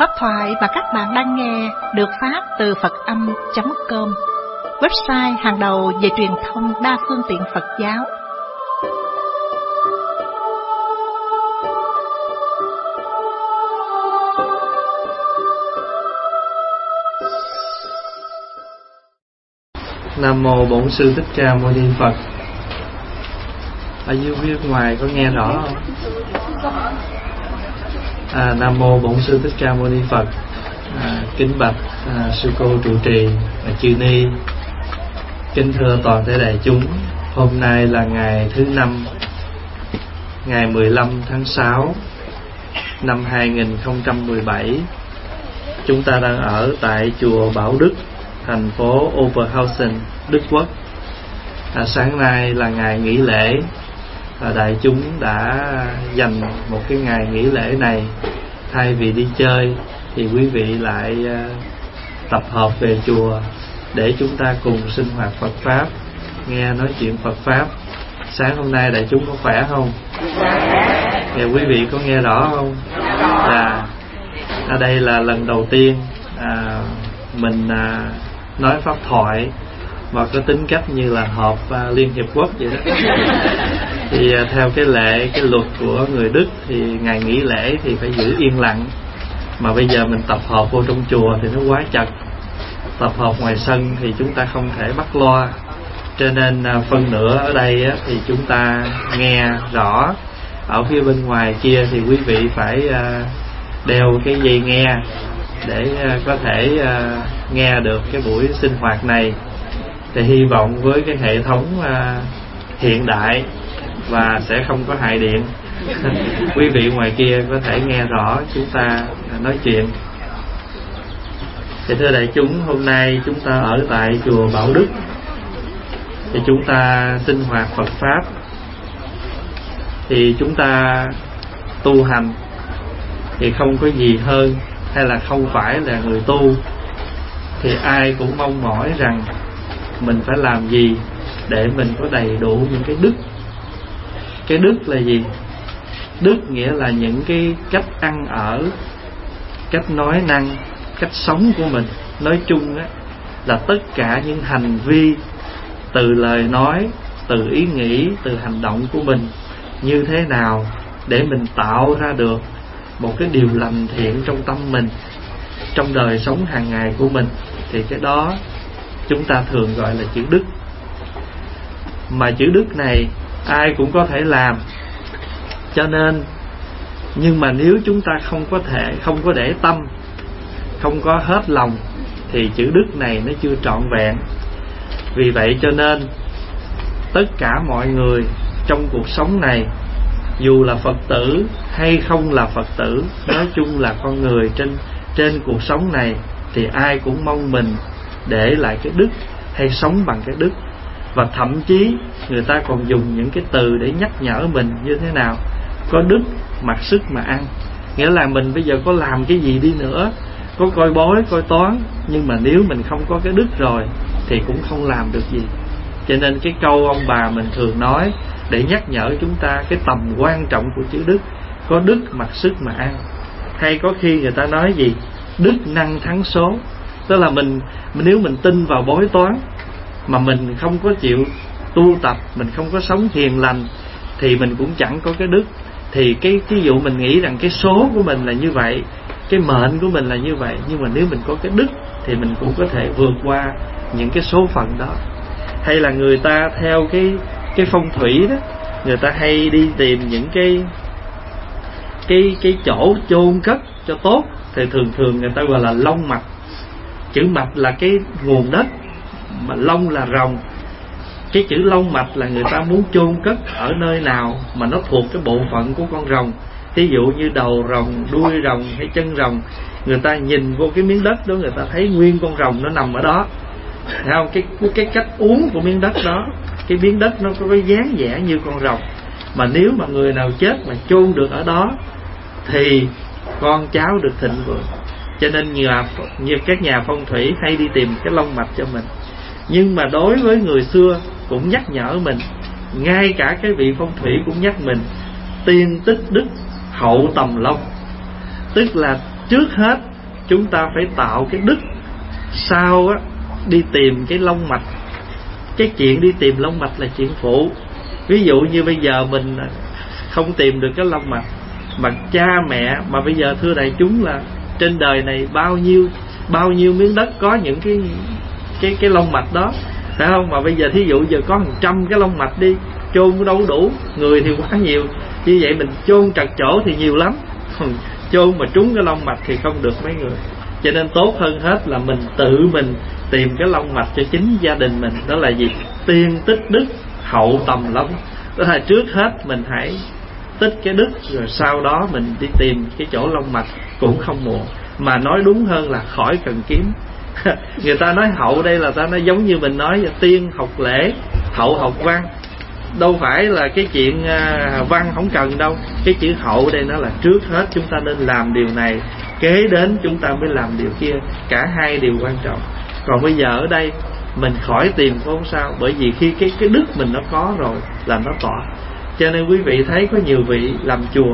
Pháp thoại mà các bạn đang nghe được phát từ Phật-âm.com, website hàng đầu về truyền thông đa phương tiện Phật giáo. Nam mô Bổn Sư Thích Ca Mâu Ni Phật. Ở dưới phía ngoài có nghe rõ không? Nam mô Bổn Sư Thích Ca Mâu Ni Phật. Kính bạch sư cô trụ trì và chư ni. Kính thưa toàn thể đại chúng, hôm nay là ngày thứ năm, ngày 15 tháng 6 năm 2017. Chúng ta đang ở tại chùa Bảo Đức, thành phố Oberhausen, Đức Quốc. Sáng nay là ngày nghỉ lễ, và đại chúng đã dành một cái ngày nghỉ lễ này, thay vì đi chơi thì quý vị lại tập hợp về chùa để chúng ta cùng sinh hoạt Phật Pháp, nghe nói chuyện Phật Pháp. Sáng hôm nay đại chúng có khỏe không? Dạ, quý vị có nghe rõ không? Dạ. Ở đây là lần đầu tiên mình nói pháp thoại và có tính cách như là họp Liên Hiệp Quốc vậy đó. Thì theo cái lệ, cái luật của người Đức thì ngày nghỉ lễ thì phải giữ yên lặng. Mà bây giờ mình tập hợp vô trong chùa thì nó quá chật. Tập hợp ngoài sân thì chúng ta không thể bắt loa, cho nên phân nửa ở đây thì chúng ta nghe rõ. Ở phía bên ngoài kia thì quý vị phải đeo cái dây nghe để có thể nghe được cái buổi sinh hoạt này. Thì hy vọng với cái hệ thống hiện đại và sẽ không có hại điện, quý vị ngoài kia có thể nghe rõ chúng ta nói chuyện. Thì thưa đại chúng, hôm nay chúng ta ở tại chùa Bảo Đức thì chúng ta sinh hoạt Phật Pháp. Thì chúng ta tu hành thì không có gì hơn, hay là không phải là người tu thì ai cũng mong mỏi rằng mình phải làm gì để mình có đầy đủ những cái đức. Cái đức là gì? Đức nghĩa là những cái cách ăn ở, cách nói năng, cách sống của mình. Nói chung á, là tất cả những hành vi, từ lời nói, từ ý nghĩ, từ hành động của mình như thế nào để mình tạo ra được một cái điều lành thiện trong tâm mình, trong đời sống hàng ngày của mình. Thì cái đó chúng ta thường gọi là chữ đức. Mà chữ đức này ai cũng có thể làm, cho nên nhưng mà nếu chúng ta không có để tâm, không có hết lòng thì chữ đức này nó chưa trọn vẹn. Vì vậy cho nên tất cả mọi người trong cuộc sống này, dù là Phật tử hay không là Phật tử, nói chung là con người trên cuộc sống này, thì ai cũng mong mình để lại cái đức hay sống bằng cái đức. Và thậm chí người ta còn dùng những cái từ để nhắc nhở mình như thế nào: có đức mặc sức mà ăn. Nghĩa là mình bây giờ có làm cái gì đi nữa, có coi bói coi toán, nhưng mà nếu mình không có cái đức rồi thì cũng không làm được gì. Cho nên cái câu ông bà mình thường nói để nhắc nhở chúng ta cái tầm quan trọng của chữ đức: có đức mặc sức mà ăn. Hay có khi người ta nói gì? Đức năng thắng số. Tức là nếu mình tin vào bói toán mà mình không có chịu tu tập, mình không có sống hiền lành thì mình cũng chẳng có cái đức. Thì cái dụ mình nghĩ rằng cái số của mình là như vậy, cái mệnh của mình là như vậy, nhưng mà nếu mình có cái đức thì mình cũng có thể vượt qua những cái số phận đó. Hay là người ta theo cái phong thủy đó, người ta hay đi tìm những cái chỗ chôn cất cho tốt, thì thường người ta gọi là long mạch. Chữ mạch là cái nguồn đất, mà long là rồng. Cái chữ long mạch là người ta muốn chôn cất ở nơi nào mà nó thuộc cái bộ phận của con rồng. Ví dụ như đầu rồng, đuôi rồng hay chân rồng, người ta nhìn vô cái miếng đất đó, người ta thấy nguyên con rồng nó nằm ở đó. Thấy không? Cái cách uốn của miếng đất đó, cái miếng đất nó có cái dáng vẻ như con rồng. Mà nếu mà người nào chết mà chôn được ở đó thì con cháu được thịnh vượng. Cho nên như các nhà phong thủy hay đi tìm cái long mạch cho mình. Nhưng mà đối với người xưa cũng nhắc nhở mình, ngay cả cái vị phong thủy cũng nhắc mình: tiên tích đức hậu tầm long. Tức là trước hết chúng ta phải tạo cái đức. Sau á, đi tìm cái long mạch. Cái chuyện đi tìm long mạch là chuyện phụ. Ví dụ như bây giờ mình không tìm được cái long mạch, mà cha mẹ, mà bây giờ thưa đại chúng là trên đời này bao nhiêu miếng đất có những cái long mạch đó, phải không? Mà bây giờ thí dụ giờ có 100 cái long mạch đi, chôn cũng đâu đủ, người thì quá nhiều. Như vậy mình chôn trật chỗ thì nhiều lắm, chôn mà trúng cái long mạch thì không được mấy người. Cho nên tốt hơn hết là mình tự mình tìm cái long mạch cho chính gia đình mình. Đó là gì? Tiên tích đức, hậu tầm long. Đó là trước hết mình hãy tích cái đức, rồi sau đó mình đi tìm cái chỗ long mạch cũng không muộn. Mà nói đúng hơn là khỏi cần kiếm. Người ta nói hậu đây là ta nói giống như mình nói tiên học lễ, hậu học văn. Đâu phải là cái chuyện văn không cần đâu. Cái chữ hậu đây nó là trước hết chúng ta nên làm điều này, kế đến chúng ta mới làm điều kia. Cả hai đều quan trọng. Còn bây giờ ở đây mình khỏi tìm cũng không sao, bởi vì khi cái đức mình nó có rồi là nó tỏa. Cho nên quý vị thấy có nhiều vị làm chùa.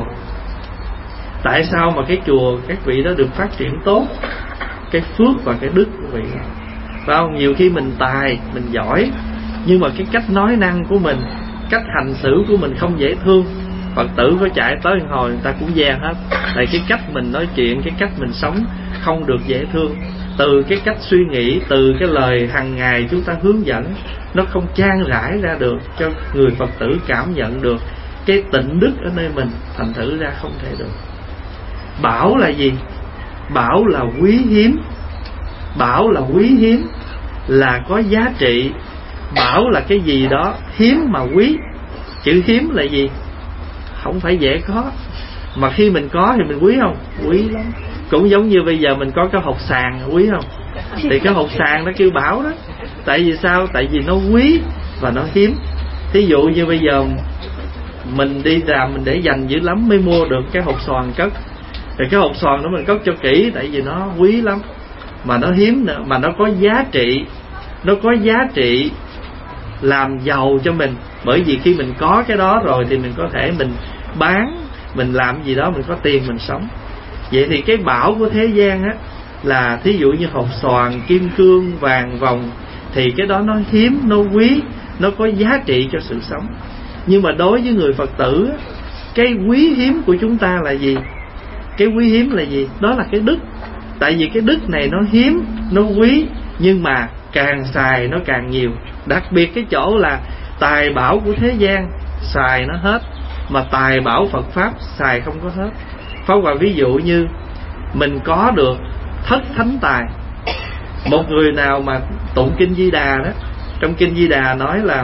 Tại sao mà cái chùa các vị đó được phát triển tốt? Cái phước và cái đức của vị, phải không? Nhiều khi mình tài, mình giỏi, nhưng mà cái cách nói năng của mình, cách hành xử của mình không dễ thương. Phật tử có chạy tới hồi người ta cũng gian hết. Tại cái cách mình nói chuyện, cái cách mình sống không được dễ thương. Từ cái cách suy nghĩ, từ cái lời hàng ngày chúng ta hướng dẫn, nó không chan rãi ra được cho người Phật tử cảm nhận được cái tịnh đức ở nơi mình. Thành thử ra không thể được. Bảo là gì? Bảo là quý hiếm. Bảo là quý hiếm, là có giá trị. Bảo là cái gì đó hiếm mà quý. Chữ hiếm là gì? Không phải dễ có. Mà khi mình có thì mình quý không? Quý lắm. Cũng giống như bây giờ mình có cái hột sàn, quý không? Thì cái hột sàn nó kêu bảo đó. Tại vì sao? Tại vì nó quý và nó hiếm. Thí dụ như bây giờ mình đi làm mình để dành dữ lắm mới mua được cái hột xoàn cất. Thì cái hột xoàn đó mình cất cho kỹ, tại vì nó quý lắm, mà nó hiếm nữa, mà nó có giá trị. Nó có giá trị làm giàu cho mình. Bởi vì khi mình có cái đó rồi thì mình có thể mình bán, mình làm gì đó mình có tiền mình sống. Vậy thì cái bảo của thế gian á, là thí dụ như hột xoàn, kim cương, vàng, vòng, thì cái đó nó hiếm, nó quý, nó có giá trị cho sự sống. Nhưng mà đối với người Phật tử, cái quý hiếm của chúng ta là gì? Cái quý hiếm là gì? Đó là cái đức. Tại vì cái đức này nó hiếm, nó quý, nhưng mà càng xài nó càng nhiều. Đặc biệt cái chỗ là tài bảo của thế gian xài nó hết, mà tài bảo Phật Pháp xài không có hết. Pháp Hòa ví dụ như mình có được thất thánh tài. Một người nào mà tụng Kinh Di Đà đó, trong Kinh Di Đà nói là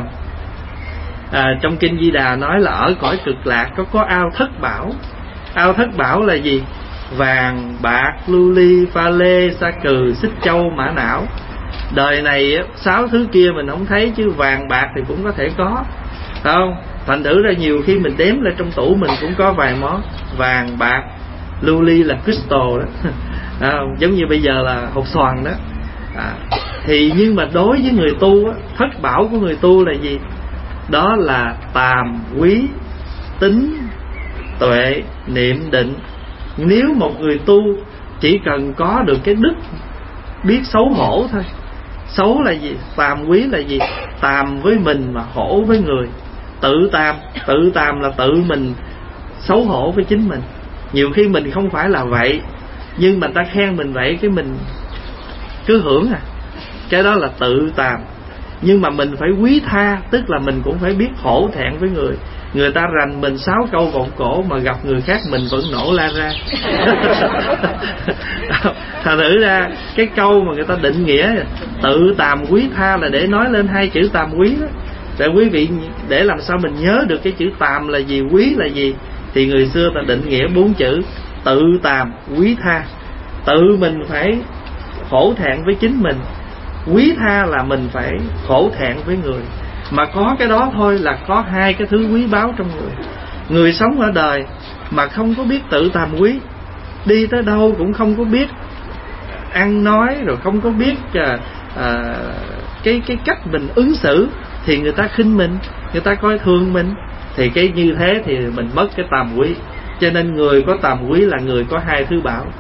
trong Kinh Di Đà nói là ở cõi cực lạc có ao thất bảo. Ao thất bảo là gì? Vàng, bạc, lưu ly, pha lê, sa cừ, xích châu, mã não. Đời này 6 thứ kia mình không thấy, chứ vàng bạc thì cũng có thể có, phải không? Thành thử ra nhiều khi mình đếm lại trong tủ mình cũng có vài món. Vàng, bạc, lưu ly là crystal đó, giống như bây giờ là hột xoàn đó. Thì nhưng mà đối với người tu á, thất bảo của người tu là gì? Đó là tàm, quý, tín, tuệ, niệm, định. Nếu một người tu chỉ cần có được cái đức biết xấu hổ thôi. Xấu là gì? Tàm quý là gì? Tàm với mình mà hổ với người. Tự tàm là tự mình xấu hổ với chính mình. Nhiều khi mình không phải là vậy, nhưng mà ta khen mình vậy cái mình cứ hưởng cái đó là tự tàm. Nhưng mà mình phải quý tha, tức là mình cũng phải biết hổ thẹn với người. Người ta rành mình 6 câu vọng cổ, mà gặp người khác mình vẫn nổ la ra. Thật thử ra cái câu mà người ta định nghĩa tự tàm quý tha là để nói lên 2 chữ tàm quý đó. Để quý vị, để làm sao mình nhớ được cái chữ tàm là gì, quý là gì, thì người xưa ta định nghĩa 4 chữ: tự tàm, quý tha. Tự mình phải hổ thẹn với chính mình, quý tha là mình phải hổ thẹn với người. Mà có cái đó thôi là có 2 cái thứ quý báu trong người. Người sống ở đời mà không có biết tự tàm quý, đi tới đâu cũng không có biết ăn nói, rồi không có biết cái cách mình ứng xử, thì người ta khinh mình, người ta coi thường mình. Thì cái như thế thì mình mất cái tàm quý. Cho nên người có tàm quý là người có 2 thứ bảo.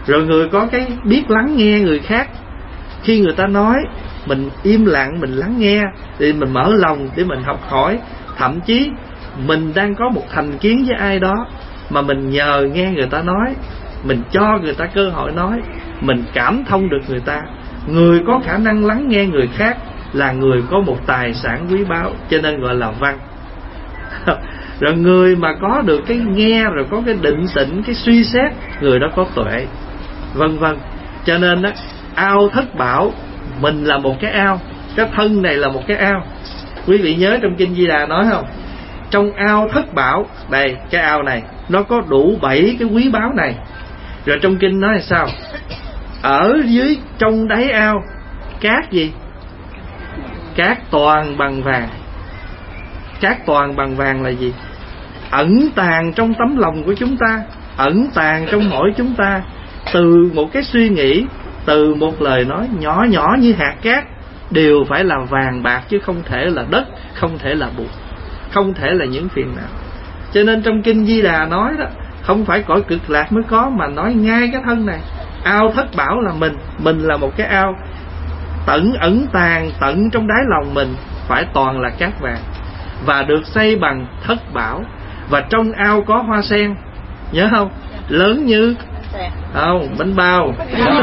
Rồi người có cái biết lắng nghe người khác. Khi người ta nói, mình im lặng, mình lắng nghe, thì mình mở lòng để mình học hỏi. Thậm chí mình đang có một thành kiến với ai đó, mà mình nhờ nghe người ta nói, mình cho người ta cơ hội nói, mình cảm thông được người ta. Người có khả năng lắng nghe người khác là người có một tài sản quý báu, cho nên gọi là văn. Rồi người mà có được cái nghe, rồi có cái định tĩnh, cái suy xét, người đó có tuệ, vân vân. Cho nên đó, ao thất bảo, mình là một cái ao, cái thân này là một cái ao. Quý vị nhớ trong Kinh Di Đà nói không? Trong ao thất bảo, đây cái ao này nó có đủ 7 cái quý báu này. Rồi trong Kinh nói là sao? Ở dưới trong đáy ao cát gì? Cát toàn bằng vàng. Cát toàn bằng vàng là gì? Ẩn tàng trong tấm lòng của chúng ta, ẩn tàng trong mỗi chúng ta. Từ một cái suy nghĩ, từ một lời nói nhỏ nhỏ như hạt cát, đều phải là vàng bạc, chứ không thể là đất, không thể là bụi, không thể là những phiền não. Cho nên trong Kinh Di Đà nói đó, không phải cõi cực lạc mới có, mà nói ngay cái thân này. Ao thất bảo là mình là một cái ao ẩn tàng tận trong đáy lòng mình, phải toàn là cát vàng, và được xây bằng thất bảo. Và trong ao có hoa sen, nhớ không? Lớn như không, bánh bao.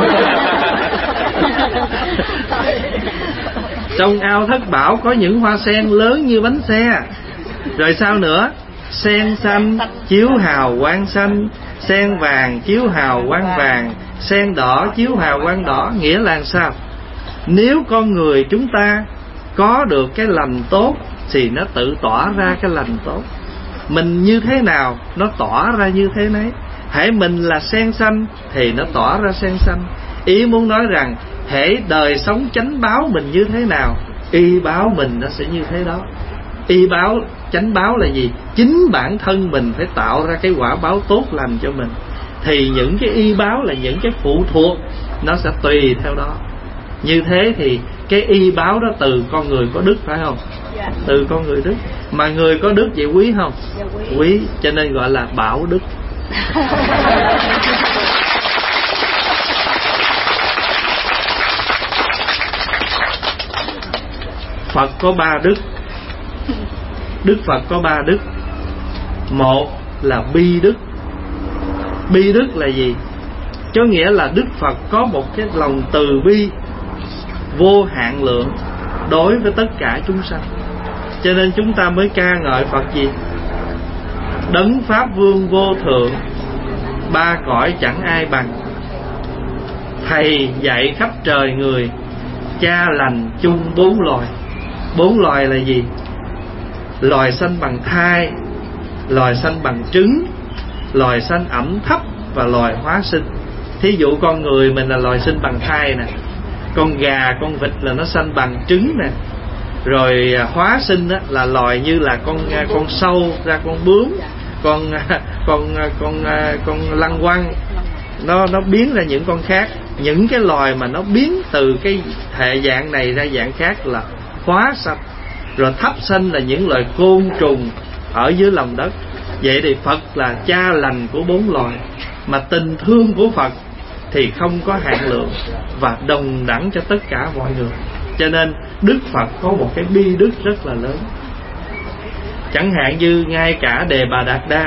Trong ao thất bảo có những hoa sen lớn như bánh xe. Rồi sao nữa? Sen xanh chiếu hào quang xanh, sen vàng chiếu hào quang vàng, sen đỏ chiếu hào quang đỏ. Nghĩa là sao? Nếu con người chúng ta có được cái lành tốt thì nó tự tỏa ra cái lành tốt. Mình như thế nào nó tỏa ra như thế nấy. Hễ mình là sen xanh thì nó tỏa ra sen xanh. Ý muốn nói rằng hễ đời sống chánh báo mình như thế nào, y báo mình nó sẽ như thế đó. Y báo, chánh báo là gì? Chính bản thân mình phải tạo ra cái quả báo tốt lành cho mình, thì những cái y báo là những cái phụ thuộc, nó sẽ tùy theo đó. Như thế thì cái y báo đó từ con người có đức, phải không? Dạ. Từ con người đức. Mà người có đức vậy quý không? Dạ, quý. Cho nên gọi là bảo đức. Phật có 3 đức. Đức Phật có 3 đức. Một là bi đức. Bi đức là gì? Có nghĩa là Đức Phật có một cái lòng từ bi vô hạn lượng đối với tất cả chúng sanh. Cho nên chúng ta mới ca ngợi Phật gì? Đấng Pháp Vương vô thượng, 3 cõi chẳng ai bằng. Thầy dạy khắp trời người, cha lành chung 4 loài. 4 loài là gì? Loài sanh bằng thai, loài sanh bằng trứng, loài sanh ẩm thấp, và loài hóa sinh. Thí dụ con người mình là loài sinh bằng thai nè, con gà, con vịt là nó sanh bằng trứng nè. Rồi hóa sinh á, là loài như là con sâu ra con bướm, con lăng quăng, nó biến ra những con khác. Những cái loài mà nó biến từ cái hệ dạng này ra dạng khác là hóa sanh. Rồi thấp sanh là những loài côn trùng ở dưới lòng đất. Vậy thì Phật là cha lành của 4 loài. Mà tình thương của Phật thì không có hạn lượng và đồng đẳng cho tất cả mọi người. Cho nên Đức Phật có một cái bi đức rất là lớn. Chẳng hạn như ngay cả Đề Bà Đạt Đa,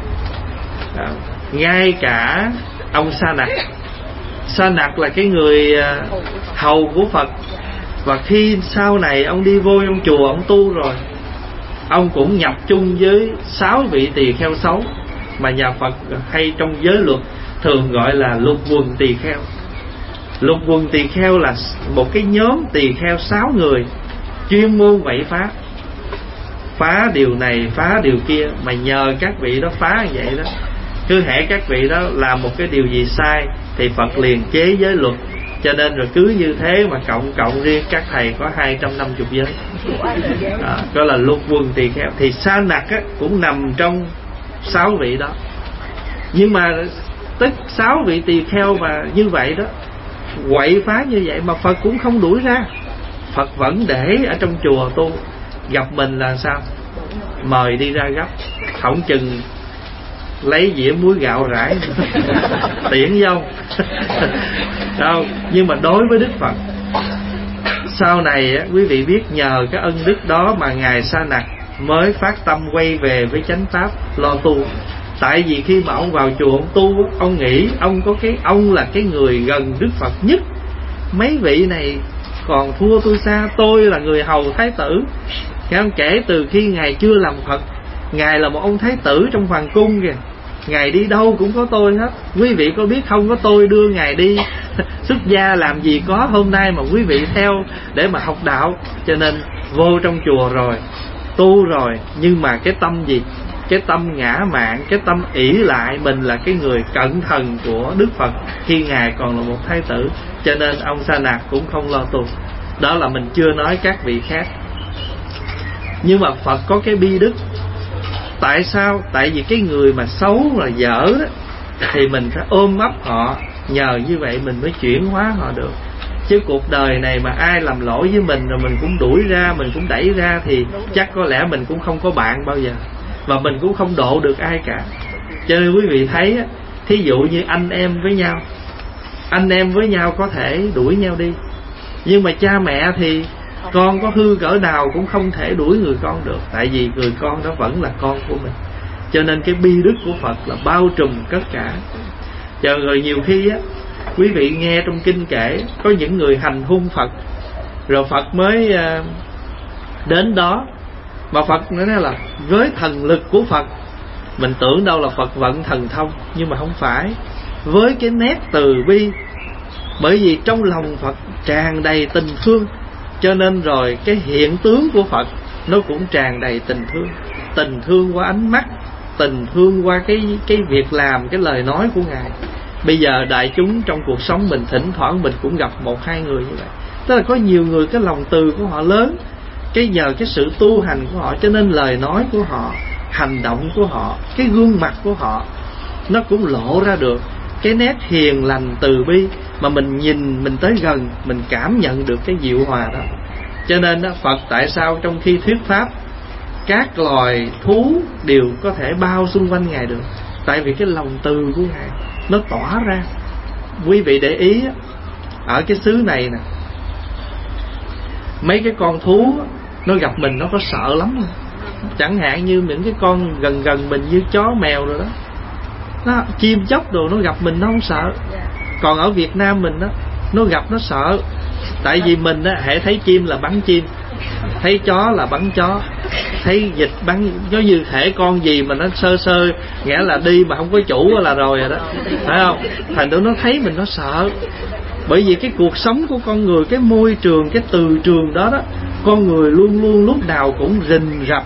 ngay cả ông Sa Nặc. Sa Nặc là cái người hầu của Phật. Và khi sau này ông đi vô trong chùa ông tu rồi, ông cũng nhập chung với 6 vị tỳ kheo xấu, mà nhà Phật hay trong giới luật thường gọi là lục quần tỳ kheo. Lục quần tỳ kheo là một cái nhóm tỳ kheo 6 người chuyên môn vậy pháp, phá điều này phá điều kia, mà nhờ các vị đó phá như vậy đó. Cứ hễ các vị đó làm một cái điều gì sai thì Phật liền chế giới luật. Cho nên rồi cứ như thế mà cộng riêng các thầy có 250 giới. Đó là lục quần tỳ kheo. Thì Sa Nặc á, cũng nằm trong 6 vị đó. Nhưng mà tức 6 vị tỳ kheo mà như vậy đó, quậy phá như vậy mà Phật cũng không đuổi ra. Phật vẫn để ở trong chùa tu. Gặp mình là sao? Mời đi ra gấp. Không chừng lấy dĩa muối gạo rải tiễn vô đâu. Nhưng mà đối với Đức Phật, sau này á, quý vị biết nhờ cái ân đức đó mà Ngài Sa Nặc mới phát tâm quay về với chánh pháp lo tu. Tại vì khi mà ông vào chùa ông tu, ông nghĩ ông là cái người gần Đức Phật nhất. Mấy vị này còn thua tôi xa, tôi là người hầu thái tử. Ông kể từ khi Ngài chưa làm Phật, Ngài là một ông thái tử trong hoàng cung kìa, Ngài đi đâu cũng có tôi hết. Quý vị có biết không, có tôi đưa Ngài đi xuất gia làm gì có hôm nay mà quý vị theo để mà học đạo. Cho nên vô trong chùa rồi, tu rồi, nhưng mà cái tâm gì? Cái tâm ngã mạn, cái tâm ỷ lại mình là cái người cận thần của Đức Phật khi Ngài còn là một thái tử. Cho nên ông Sa Nặc cũng không lo tu. Đó là mình chưa nói các vị khác. Nhưng mà Phật có cái bi đức. Tại sao? Tại vì cái người mà xấu là dở đó, thì mình phải ôm ấp họ, nhờ như vậy mình mới chuyển hóa họ được. Chứ cuộc đời này mà ai làm lỗi với mình rồi mình cũng đuổi ra, mình cũng đẩy ra, thì chắc có lẽ mình cũng không có bạn bao giờ, và mình cũng không độ được ai cả. Cho nên quý vị thấy, thí dụ như anh em với nhau có thể đuổi nhau đi, nhưng mà cha mẹ thì con có hư cỡ nào cũng không thể đuổi người con được, tại vì người con đó vẫn là con của mình. Cho nên cái bi đức của Phật là bao trùm tất cả. Chờ rồi nhiều khi á, quý vị nghe trong kinh kể có những người hành hung Phật, rồi Phật mới đến đó, mà Phật nói là với thần lực của Phật, mình tưởng đâu là Phật vận thần thông, nhưng mà không phải. Với cái nét từ bi, bởi vì trong lòng Phật tràn đầy tình thương, cho nên rồi cái hiện tướng của Phật nó cũng tràn đầy tình thương. Tình thương qua ánh mắt, tình thương qua cái việc làm, cái lời nói của Ngài. Bây giờ đại chúng trong cuộc sống mình thỉnh thoảng mình cũng gặp một hai người như vậy. Tức là có nhiều người cái lòng từ của họ lớn, cái nhờ cái sự tu hành của họ, cho nên lời nói của họ, hành động của họ, cái gương mặt của họ, nó cũng lộ ra được cái nét hiền lành từ bi, mà mình nhìn, mình tới gần, mình cảm nhận được cái diệu hòa đó. Cho nên đó, Phật tại sao trong khi thuyết pháp, các loài thú đều có thể bao xung quanh Ngài được? Tại vì cái lòng từ của Ngài nó tỏa ra. Quý vị để ý, ở cái xứ này nè, mấy cái con thú nó gặp mình nó có sợ lắm. Chẳng hạn như những cái con gần mình như chó mèo rồi đó, nó chim chóc đồ, nó gặp mình nó không sợ. Còn ở Việt Nam mình đó, nó gặp nó sợ. Tại vì mình á, hễ thấy chim là bắn chim, thấy chó là bắn chó, thấy vịt bắn. Giống như hễ con gì mà nó sơ nghĩa là đi mà không có chủ là rồi đó, phải không? Thành ra nó thấy mình nó sợ. Bởi vì cái cuộc sống của con người, cái môi trường, cái từ trường đó đó, con người luôn luôn lúc nào cũng rình rập,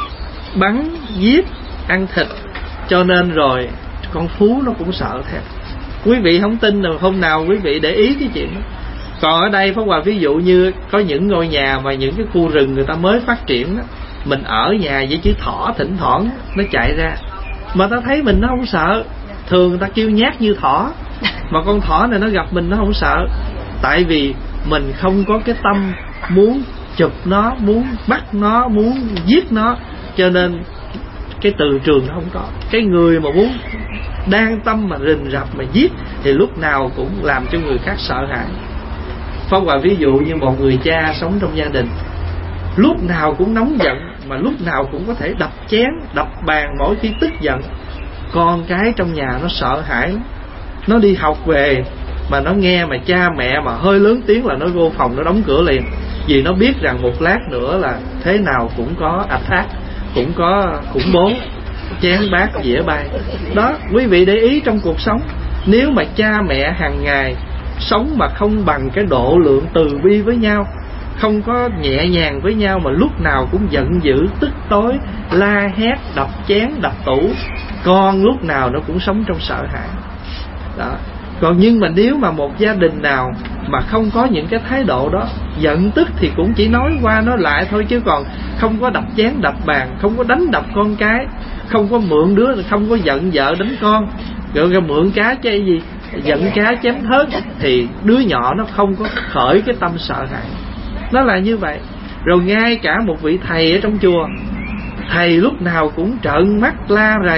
bắn, giết, ăn thịt. Cho nên rồi con thú nó cũng sợ theo. Quý vị không tin rồi hôm nào quý vị để ý cái chuyện đó. Còn ở đây Pháp Hòa ví dụ như có những ngôi nhà mà những cái khu rừng người ta mới phát triển đó, mình ở nhà với chữ thỏ, thỉnh thoảng nó chạy ra, mà ta thấy mình nó không sợ. Thường người ta kêu nhát như thỏ, mà con thỏ này nó gặp mình nó không sợ. Tại vì mình không có cái tâm muốn chụp nó, muốn bắt nó, muốn giết nó, cho nên cái từ trường nó không có. Cái người mà muốn đang tâm mà rình rập mà giết thì lúc nào cũng làm cho người khác sợ hãi. Pháp Hòa ví dụ như một người cha sống trong gia đình, lúc nào cũng nóng giận, mà lúc nào cũng có thể đập chén, đập bàn mỗi khi tức giận. Con cái trong nhà nó sợ hãi, nó đi học về mà nó nghe mà cha mẹ mà hơi lớn tiếng là nó vô phòng nó đóng cửa liền. Vì nó biết rằng một lát nữa là thế nào cũng có attack, cũng có khủng bố, chén bát dĩa bay. Đó, quý vị để ý trong cuộc sống, nếu mà cha mẹ hàng ngày sống mà không bằng cái độ lượng từ bi với nhau, không có nhẹ nhàng với nhau, mà lúc nào cũng giận dữ, tức tối, la hét, đập chén, đập tủ, con lúc nào nó cũng sống trong sợ hãi. Đó. Còn nhưng mà nếu mà một gia đình nào mà không có những cái thái độ đó, giận tức thì cũng chỉ nói qua nói lại thôi, chứ còn không có đập chén đập bàn, không có đánh đập con cái, không có mượn đứa, không có giận vợ đánh con, rồi mượn cá chứ gì, giận cá chém thớt, thì đứa nhỏ nó không có khởi cái tâm sợ hãi. Nó là như vậy. Rồi ngay cả một vị thầy ở trong chùa, thầy lúc nào cũng trợn mắt la rầy,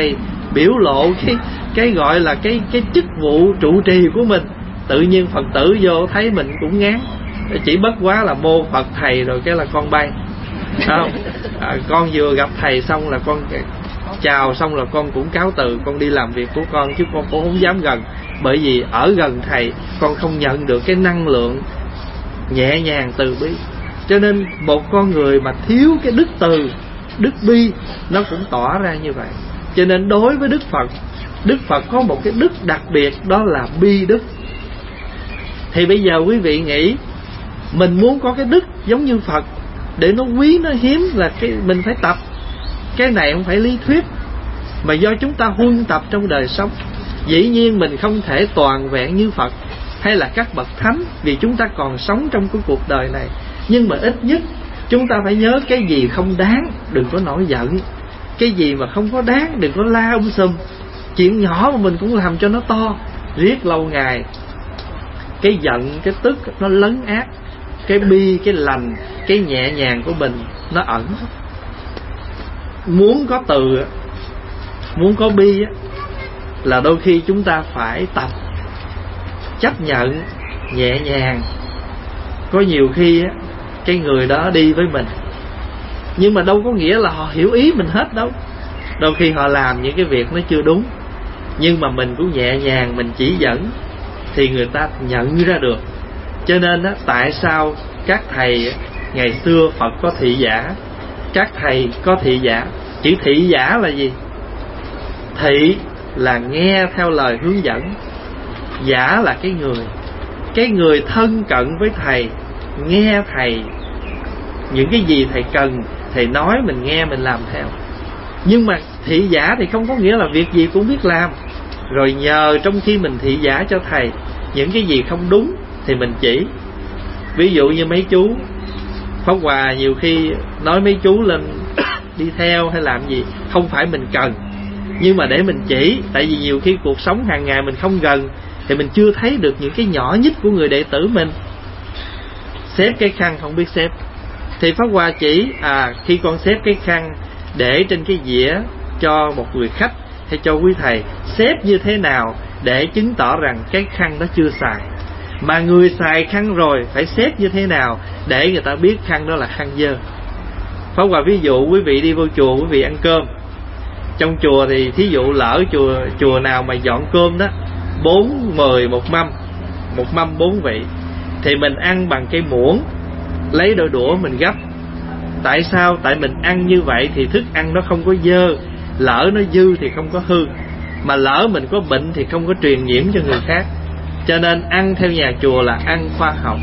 biểu lộ cái gọi là cái chức vụ trụ trì của mình. Tự nhiên Phật tử vô thấy mình cũng ngán, chỉ bất quá là mô Phật thầy rồi cái là con bay, không? Con vừa gặp thầy xong là con chào xong là con cũng cáo từ, con đi làm việc của con, chứ con cũng không dám gần. Bởi vì ở gần thầy con không nhận được cái năng lượng nhẹ nhàng từ bi. Cho nên một con người mà thiếu cái đức từ, đức bi, nó cũng tỏ ra như vậy. Cho nên đối với Đức Phật có một cái đức đặc biệt, đó là bi đức. Thì bây giờ quý vị nghĩ, mình muốn có cái đức giống như Phật, để nó quý, nó hiếm, là mình phải tập. Cái này không phải lý thuyết, mà do chúng ta huân tập trong đời sống. Dĩ nhiên mình không thể toàn vẹn như Phật hay là các bậc thánh, vì chúng ta còn sống trong cái cuộc đời này. Nhưng mà ít nhất chúng ta phải nhớ, cái gì không đáng đừng có nổi giận, cái gì mà không có đáng đừng có la sùm. Chuyện nhỏ mà mình cũng làm cho nó to, riết lâu ngày cái giận, cái tức nó lấn át cái bi, cái lành, cái nhẹ nhàng của mình nó ẩn. Muốn có từ, muốn có bi là đôi khi chúng ta phải tập chấp nhận nhẹ nhàng. Có nhiều khi cái người đó đi với mình, nhưng mà đâu có nghĩa là họ hiểu ý mình hết đâu. Đôi khi họ làm những cái việc nó chưa đúng, nhưng mà mình cũng nhẹ nhàng mình chỉ dẫn, thì người ta nhận ra được. Cho nên tại sao các thầy ngày xưa Phật có thị giả, các thầy có thị giả. Chữ thị giả là gì? Thị là nghe theo lời hướng dẫn, giả là cái người thân cận với thầy, nghe thầy, những cái gì thầy cần thầy nói mình nghe, mình làm theo. Nhưng mà thị giả thì không có nghĩa là việc gì cũng biết làm, rồi nhờ trong khi mình thị giả cho thầy, những cái gì không đúng thì mình chỉ. Ví dụ như mấy chú Pháp Hòa nhiều khi nói mấy chú lên đi theo hay làm gì, không phải mình cần, nhưng mà để mình chỉ. Tại vì nhiều khi cuộc sống hàng ngày mình không gần, thì mình chưa thấy được những cái nhỏ nhất của người đệ tử mình. Xếp cái khăn không biết xếp, thì Pháp Hòa chỉ khi con xếp cái khăn để trên cái dĩa cho một người khách hay cho quý thầy, xếp như thế nào để chứng tỏ rằng cái khăn đó chưa xài. Mà người xài khăn rồi phải xếp như thế nào để người ta biết khăn đó là khăn dơ. Pháp Hòa ví dụ quý vị đi vô chùa, quý vị ăn cơm. Trong chùa thì thí dụ lỡ chùa nào mà dọn cơm đó 4-10 một mâm 4 vị, thì mình ăn bằng cái muỗng, lấy đôi đũa mình gấp. Tại sao? Tại mình ăn như vậy thì thức ăn nó không có dơ, lỡ nó dư thì không có hư, mà lỡ mình có bệnh thì không có truyền nhiễm cho người khác. Cho nên ăn theo nhà chùa là ăn khoa học,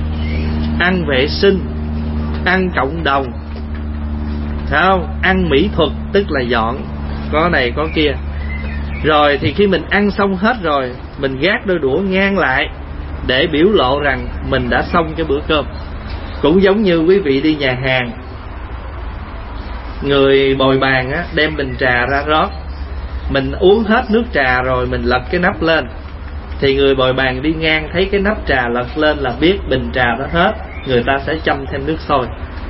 ăn vệ sinh, ăn cộng đồng, phải không? Ăn mỹ thuật, tức là dọn có này có kia. Rồi thì khi mình ăn xong hết rồi, mình gác đôi đũa ngang lại để biểu lộ rằng mình đã xong cái bữa cơm. Cũng giống như quý vị đi nhà hàng, người bồi bàn đem bình trà ra rót, mình uống hết nước trà rồi mình lật cái nắp lên, thì người bồi bàn đi ngang thấy cái nắp trà lật lên là biết bình trà đó hết, người ta sẽ châm thêm nước sôi.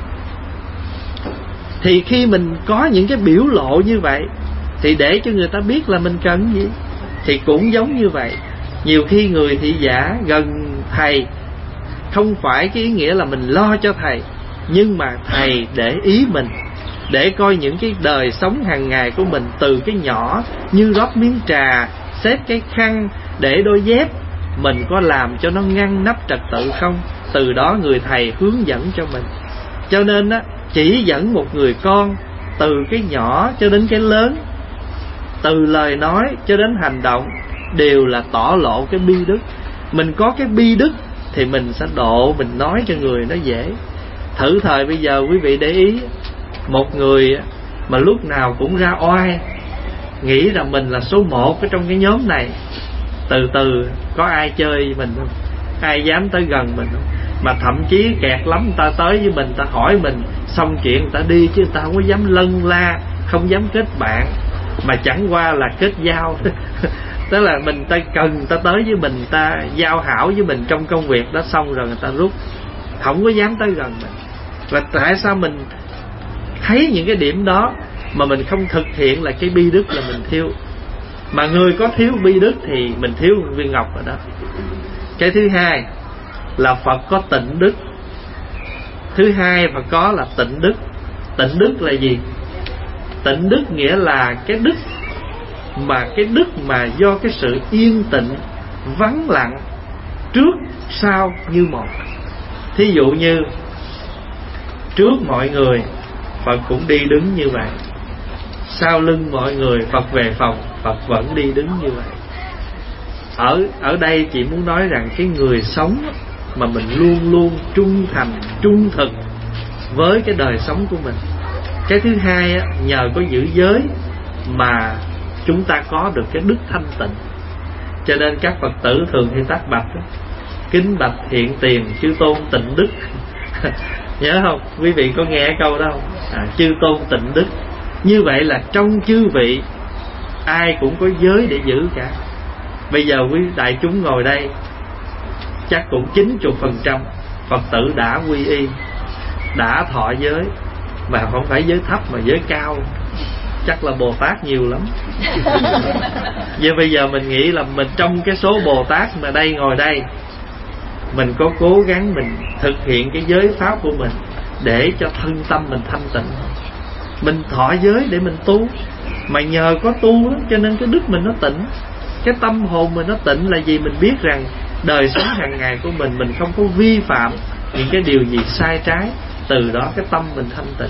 Thì khi mình có những cái biểu lộ như vậy thì để cho người ta biết là mình cần gì. Thì cũng giống như vậy, nhiều khi người thị giả gần thầy không phải cái ý nghĩa là mình lo cho thầy, nhưng mà thầy để ý mình, để coi những cái đời sống hàng ngày của mình, từ cái nhỏ như rót miếng trà, xếp cái khăn, để đôi dép, mình có làm cho nó ngăn nắp trật tự không. Từ đó người thầy hướng dẫn cho mình. Cho nên chỉ dẫn một người con từ cái nhỏ cho đến cái lớn, từ lời nói cho đến hành động, đều là tỏ lộ cái bi đức. Mình có cái bi đức thì mình sẽ độ, mình nói cho người nó dễ. Thử thời bây giờ quý vị để ý, một người mà lúc nào cũng ra oai, nghĩ rằng mình là số 1 ở trong cái nhóm này, từ từ có ai chơi với mình không? Ai dám tới gần mình không? Mà thậm chí kẹt lắm, người ta tới với mình, người ta hỏi mình xong chuyện người ta đi, chứ người ta không có dám lân la, không dám kết bạn, mà chẳng qua là kết giao. Tức là mình ta cần, người ta tới với mình, người ta giao hảo với mình trong công việc đó, xong rồi người ta rút, không có dám tới gần mình. Và tại sao mình thấy những cái điểm đó mà mình không thực hiện là cái bi đức là mình thiếu? Mà người có thiếu bi đức thì mình thiếu viên ngọc rồi đó. Cái thứ hai là Phật có tịnh đức. Thứ hai Phật có là tịnh đức. Tịnh đức là gì? Tịnh đức nghĩa là cái đức mà do cái sự yên tĩnh, vắng lặng, trước sau như một. Thí dụ như trước mọi người Phật cũng đi đứng như vậy, sau lưng mọi người Phật về phòng Phật vẫn đi đứng như vậy. Ở đây chị muốn nói rằng cái người sống mà mình luôn luôn trung thành, trung thực với cái đời sống của mình. Cái thứ hai nhờ có giữ giới mà chúng ta có được cái đức thanh tịnh. Cho nên các Phật tử thường hay tác bạch: kính bạch hiện tiền chư tôn tịnh đức. Nhớ không? Quý vị có nghe câu đó không? Chư tôn tịnh đức. Như vậy là trong chư vị ai cũng có giới để giữ cả. Bây giờ quý đại chúng ngồi đây chắc cũng 90% Phật tử đã quy y, đã thọ giới, mà không phải giới thấp mà giới cao. Chắc là Bồ Tát nhiều lắm. Vậy bây giờ mình nghĩ là mình trong cái số Bồ Tát mà đây ngồi đây, mình có cố gắng mình thực hiện cái giới pháp của mình để cho thân tâm mình thanh tịnh. Mình thọ giới để mình tu, mà nhờ có tu đó, cho nên cái đức mình nó tịnh, cái tâm hồn mình nó tịnh. Là gì? Mình biết rằng đời sống hàng ngày của mình không có vi phạm những cái điều gì sai trái. Từ đó cái tâm mình thanh tịnh.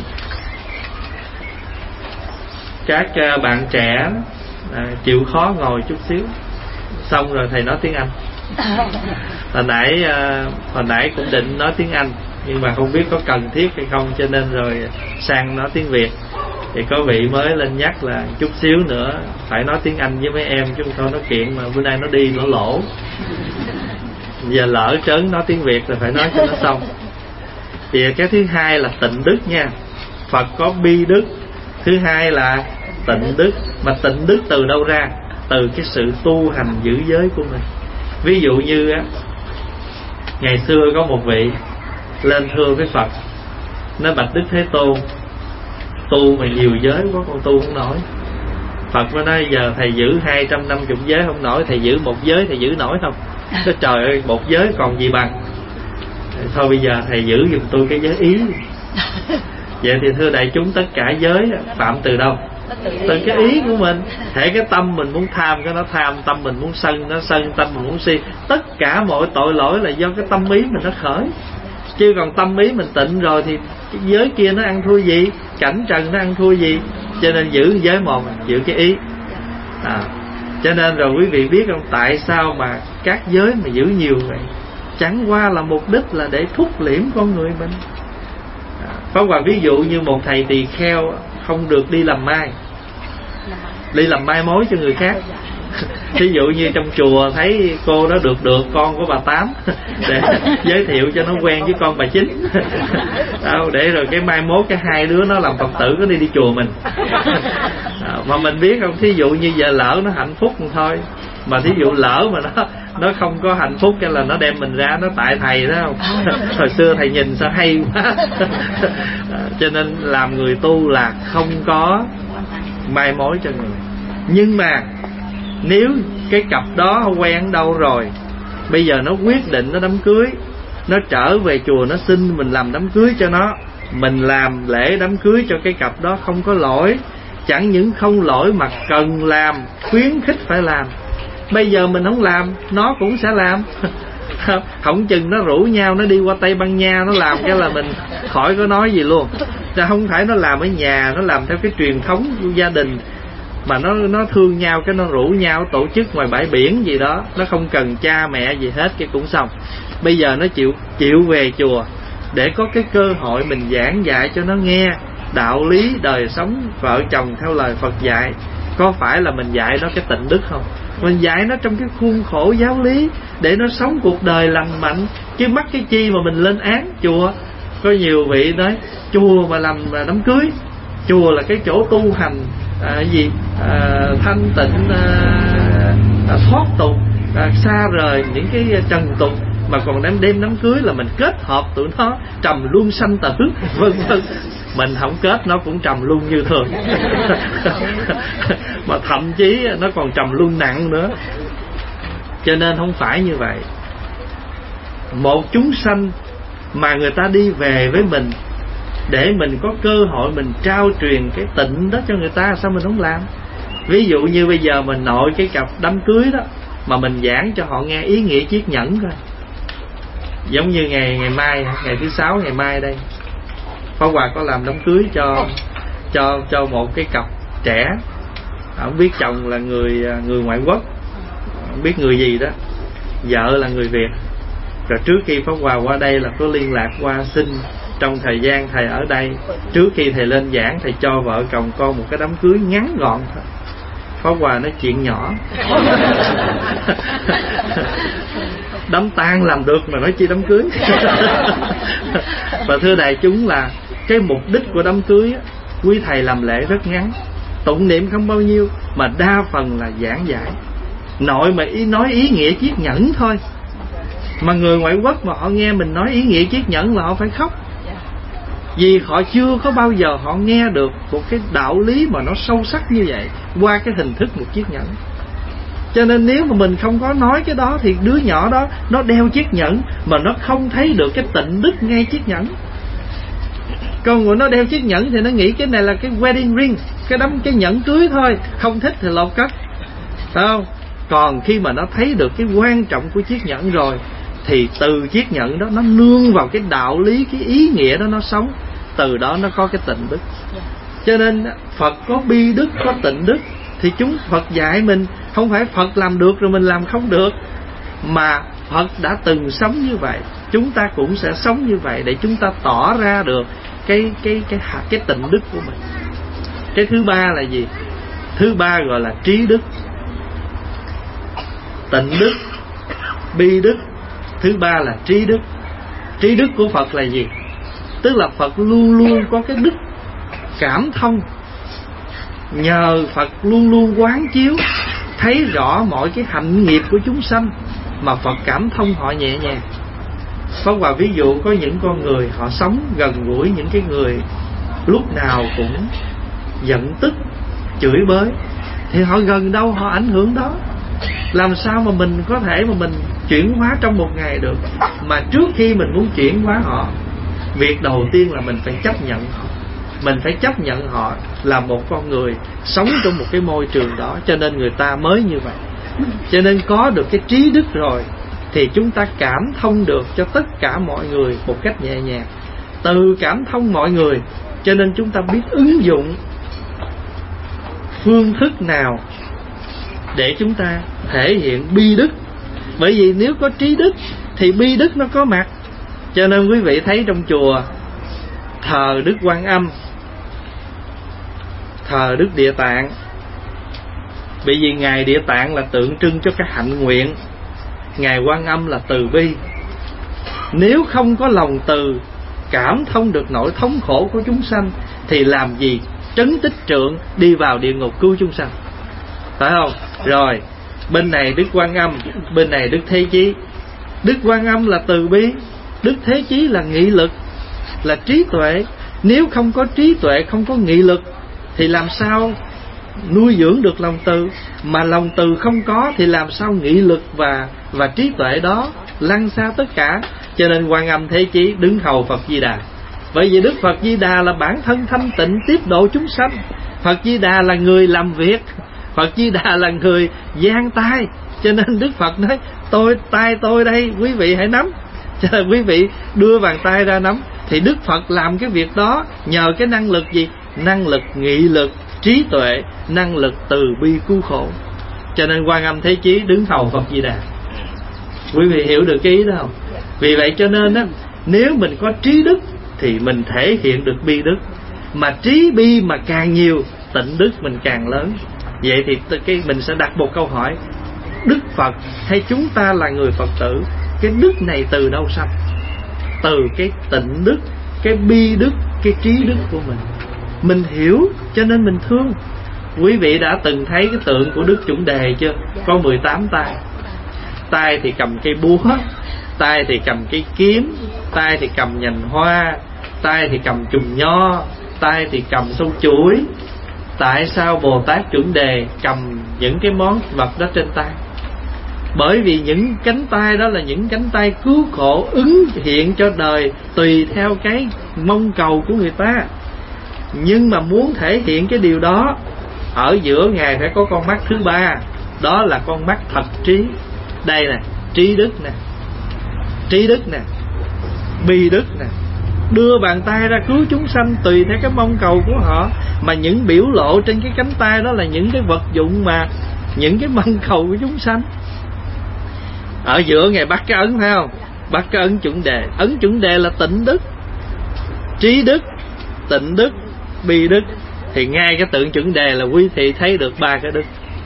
Các bạn trẻ chịu khó ngồi chút xíu, xong rồi thầy nói tiếng Anh. Hồi nãy cũng định nói tiếng Anh, nhưng mà không biết có cần thiết hay không, cho nên rồi sang nói tiếng Việt. Thì có vị mới lên nhắc là chút xíu nữa phải nói tiếng Anh với mấy em, chứ không nói chuyện mà bữa nay nó đi nó lỗ. Giờ lỡ trớn nói tiếng Việt rồi phải nói cho nó xong. Thì cái thứ hai là tịnh đức nha. Phật có bi đức. Thứ hai là tịnh đức. Mà tịnh đức từ đâu ra? Từ cái sự tu hành giữ giới của mình. Ví dụ như ngày xưa có một vị lên thưa với Phật, nói: bạch Đức Thế Tôn, tu mà nhiều giới quá con tu không nổi. Phật mới nói: giờ thầy giữ 250 giới không nổi, thầy giữ một giới thầy giữ nổi không? Nói: trời ơi, một giới còn gì bằng. Thôi bây giờ thầy giữ giùm tôi cái giới ý. Vậy thì thưa đại chúng, tất cả giới phạm từ đâu? Từ cái ý của mình. Thể cái tâm mình muốn tham cái nó tham, tâm mình muốn sân nó sân, tâm mình muốn si. Tất cả mọi tội lỗi là do cái tâm ý mình nó khởi. Chứ còn tâm ý mình tịnh rồi thì cái giới kia nó ăn thua gì, cảnh trần nó ăn thua gì. Cho nên giữ giới một, giữ cái ý. Cho nên rồi quý vị biết không, tại sao mà các giới mà giữ nhiều vậy? Chẳng qua là mục đích là để thúc liễm con người mình. Có quả ví dụ như một thầy tỳ kheo không được đi làm mai, đi làm mai mối cho người khác. Ví dụ như trong chùa thấy cô đó được con của bà Tám, để giới thiệu cho nó quen với con bà Chín. Để rồi cái mai mốt cái hai đứa nó làm Phật tử có đi chùa mình. Mà mình biết không, thí dụ như giờ lỡ nó hạnh phúc thôi, mà thí dụ lỡ mà nó không có hạnh phúc, cái là nó đem mình ra, nó tại thầy đó không. Hồi xưa thầy nhìn sao hay quá. Cho nên làm người tu là không có mai mối cho người. Nhưng mà nếu cái cặp đó quen đâu rồi, bây giờ nó quyết định nó đám cưới, nó trở về chùa nó xin mình làm đám cưới cho nó, mình làm lễ đám cưới cho cái cặp đó không có lỗi. Chẳng những không lỗi mà cần làm, khuyến khích phải làm. Bây giờ mình không làm, nó cũng sẽ làm. Không chừng nó rủ nhau nó đi qua Tây Ban Nha nó làm, cái là mình khỏi có nói gì luôn. Chứ không phải nó làm ở nhà, nó làm theo cái truyền thống của gia đình, mà nó thương nhau cái nó rủ nhau tổ chức ngoài bãi biển gì đó, nó không cần cha mẹ gì hết, cái cũng xong. Bây giờ nó chịu về chùa để có cái cơ hội mình giảng dạy cho nó nghe đạo lý đời sống vợ chồng theo lời Phật dạy. Có phải là mình dạy nó cái tịnh đức không? Mình dạy nó trong cái khuôn khổ giáo lý để nó sống cuộc đời lành mạnh, chứ mắc cái chi mà mình lên án chùa. Có nhiều vị nói chùa mà làm đám cưới, chùa là cái chỗ tu hành thanh tịnh, thoát tục, xa rời những cái trần tục, mà còn đêm đám cưới là mình kết hợp tụi nó trầm luân sanh tử, vân vân. Mình không kết nó cũng trầm luân như thường. Mà thậm chí nó còn trầm luân nặng nữa. Cho nên không phải như vậy. Một chúng sanh mà người ta đi về với mình để mình có cơ hội mình trao truyền cái tịnh đó cho người ta, sao mình không làm? Ví dụ như bây giờ mình nội cái cặp đám cưới đó, mà mình giảng cho họ nghe ý nghĩa chiết nhẫn coi. Giống như ngày mai, ngày thứ 6 ngày mai đây, Pháp Hòa có làm đám cưới cho một cái cặp trẻ, không biết chồng là người ngoại quốc, không biết người gì đó, vợ là người Việt. Rồi trước khi Pháp Hòa qua đây là có liên lạc qua xin trong thời gian thầy ở đây, trước khi thầy lên giảng, thầy cho vợ chồng con một cái đám cưới ngắn gọn thôi. Pháp Hòa nói chuyện nhỏ. Đám tang làm được mà nói chi đám cưới. Và thưa đại chúng là cái mục đích của đám cưới á, quý thầy làm lễ rất ngắn, tụng niệm không bao nhiêu, mà đa phần là giảng giải. Nội mà nói ý nghĩa chiết nhẫn thôi, mà người ngoại quốc mà họ nghe mình nói ý nghĩa chiết nhẫn là họ phải khóc. Vì họ chưa có bao giờ họ nghe được một cái đạo lý mà nó sâu sắc như vậy qua cái hình thức một chiếc nhẫn. Cho nên nếu mà mình không có nói cái đó thì đứa nhỏ đó nó đeo chiếc nhẫn mà nó không thấy được cái tịnh đức ngay chiếc nhẫn. Còn người nó đeo chiếc nhẫn thì nó nghĩ cái này là cái wedding ring, cái nhẫn cưới thôi, không thích thì lột cất, phải không? Còn khi mà nó thấy được cái quan trọng của chiếc nhẫn rồi thì từ chiếc nhẫn đó nó nương vào cái đạo lý, cái ý nghĩa đó nó sống, từ đó nó có cái tịnh đức. Cho nên Phật có bi đức, có tịnh đức. Thì Phật dạy mình, không phải Phật làm được rồi mình làm không được, mà Phật đã từng sống như vậy, chúng ta cũng sẽ sống như vậy, để chúng ta tỏ ra được cái tịnh đức của mình. Cái thứ ba là gì? Thứ ba gọi là trí đức. Tịnh đức, bi đức. Thứ ba là trí đức. Trí đức của Phật là gì? Tức là Phật luôn luôn có cái đức cảm thông. Nhờ Phật luôn luôn quán chiếu, thấy rõ mọi cái hạnh nghiệp của chúng sanh, mà Phật cảm thông họ nhẹ nhàng. Pháp Hòa ví dụ có những con người họ sống gần gũi những cái người lúc nào cũng giận tức, chửi bới, thì họ gần đâu họ ảnh hưởng đó. Làm sao mà mình có thể mà mình chuyển hóa trong một ngày được? Mà trước khi mình muốn chuyển hóa họ, việc đầu tiên là mình phải chấp nhận họ. Mình phải chấp nhận họ là một con người sống trong một cái môi trường đó, cho nên người ta mới như vậy. Cho nên có được cái trí đức rồi thì chúng ta cảm thông được cho tất cả mọi người một cách nhẹ nhàng. Từ cảm thông mọi người, cho nên chúng ta biết ứng dụng phương thức nào để chúng ta thể hiện bi đức. Bởi vì nếu có trí đức thì bi đức nó có mặt. Cho nên quý vị thấy trong chùa thờ Đức Quan Âm, thờ Đức Địa Tạng. Bởi vì Ngài Địa Tạng là tượng trưng cho cái hạnh nguyện, Ngài Quan Âm là từ bi. Nếu không có lòng từ, cảm thông được nỗi thống khổ của chúng sanh, thì làm gì trấn tích trượng đi vào địa ngục cứu chúng sanh, phải không? Rồi bên này Đức Quan Âm, bên này Đức Thế Chí. Đức Quan Âm là từ bi, Đức Thế Chí là nghị lực, là trí tuệ. Nếu không có trí tuệ, không có nghị lực, thì làm sao nuôi dưỡng được lòng từ? Mà lòng từ không có thì làm sao nghị lực và trí tuệ đó lăn xa tất cả. Cho nên Quan Âm Thế Chí đứng hầu Phật Di Đà. Bởi vì Đức Phật Di Đà là bản thân thanh tịnh tiếp độ chúng sanh. Phật Di Đà là người làm việc, Phật Di Đà là người giang tay. Cho nên Đức Phật nói tay tôi đây, quý vị hãy nắm. Cho nên quý vị đưa bàn tay ra nắm. Thì Đức Phật làm cái việc đó nhờ cái năng lực gì? Năng lực nghị lực, trí tuệ, năng lực từ bi cứu khổ. Cho nên Quan Âm Thế Chí đứng hầu Phật Di Đà. Quý vị hiểu được cái ý đó không? Vì vậy cho nên á, nếu mình có trí đức thì mình thể hiện được bi đức. Mà trí bi mà càng nhiều, tịnh đức mình càng lớn. Vậy thì mình sẽ đặt một câu hỏi: Đức Phật hay chúng ta là người Phật tử, cái đức này từ đâu sanh? Từ cái tịnh đức, cái bi đức, cái trí đức của mình. Mình hiểu cho nên mình thương. Quý vị đã từng thấy cái tượng của Đức Chuẩn Đề chưa? Có 18 tay. Tay thì cầm cây búa, tay thì cầm cây kiếm, tay thì cầm nhành hoa, tay thì cầm chùm nho, tay thì cầm sâu chuỗi. Tại sao Bồ Tát Chuẩn Đề cầm những cái món vật đó trên tay? Bởi vì những cánh tay đó là những cánh tay cứu khổ, ứng hiện cho đời tùy theo cái mong cầu của người ta. Nhưng mà muốn thể hiện cái điều đó, ở giữa Ngài phải có con mắt thứ ba, đó là con mắt thật trí. Đây nè, trí đức nè, trí đức nè, bi đức nè, đưa bàn tay ra cứu chúng sanh tùy theo cái mong cầu của họ. Mà những biểu lộ trên cái cánh tay đó là những cái vật dụng mà những cái mong cầu của chúng sanh. Ở giữa Ngài bắt cái ấn, phải không? Bắt cái ấn Chuẩn Đề. Ấn Chuẩn Đề là tịnh đức, trí đức, tịnh đức, bi đức. Thì ngay cái tượng Chuẩn Đề là quý vị thấy được ba cái đức.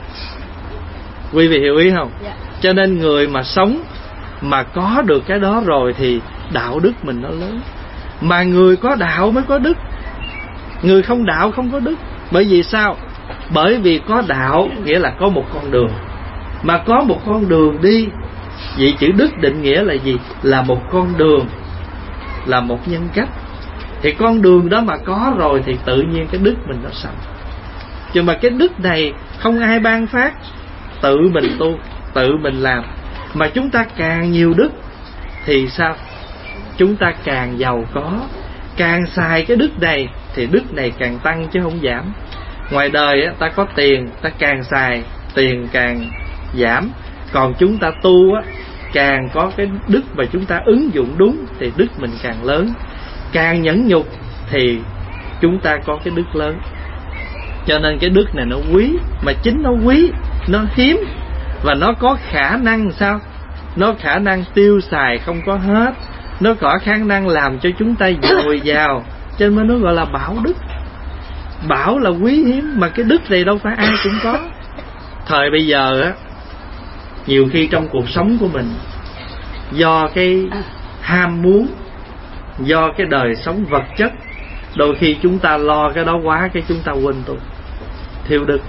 Quý vị hiểu ý không? Cho nên người mà sống mà có được cái đó rồi thì đạo đức mình nó lớn. Mà người có đạo mới có đức, người không đạo không có đức. Bởi vì sao? Bởi vì có đạo nghĩa là có một con đường. Mà có một con đường đi, vậy chữ đức định nghĩa là gì? Là một con đường, là một nhân cách. Thì con đường đó mà có rồi thì tự nhiên cái đức mình nó sẵn. Nhưng mà cái đức này không ai ban phát, tự mình tu, tự mình làm. Mà chúng ta càng nhiều đức thì sao? Chúng ta càng giàu có. Càng xài cái đức này thì đức này càng tăng chứ không giảm. Ngoài đời ta có tiền, ta càng xài tiền càng giảm. Còn chúng ta tu càng có cái đức mà chúng ta ứng dụng đúng thì đức mình càng lớn. Càng nhẫn nhục thì chúng ta có cái đức lớn. Cho nên cái đức này nó quý. Mà chính nó quý, nó hiếm, và nó có khả năng sao? Nó khả năng tiêu xài không có hết. Nó có khả năng làm cho chúng ta dồi dào. Cho nên nó gọi là bảo đức. Bảo là quý hiếm, mà cái đức này đâu phải ai cũng có. Thời bây giờ nhiều khi trong cuộc sống của mình, do cái ham muốn, do cái đời sống vật chất, đôi khi chúng ta lo cái đó quá, cái chúng ta quên tu, thiếu đức.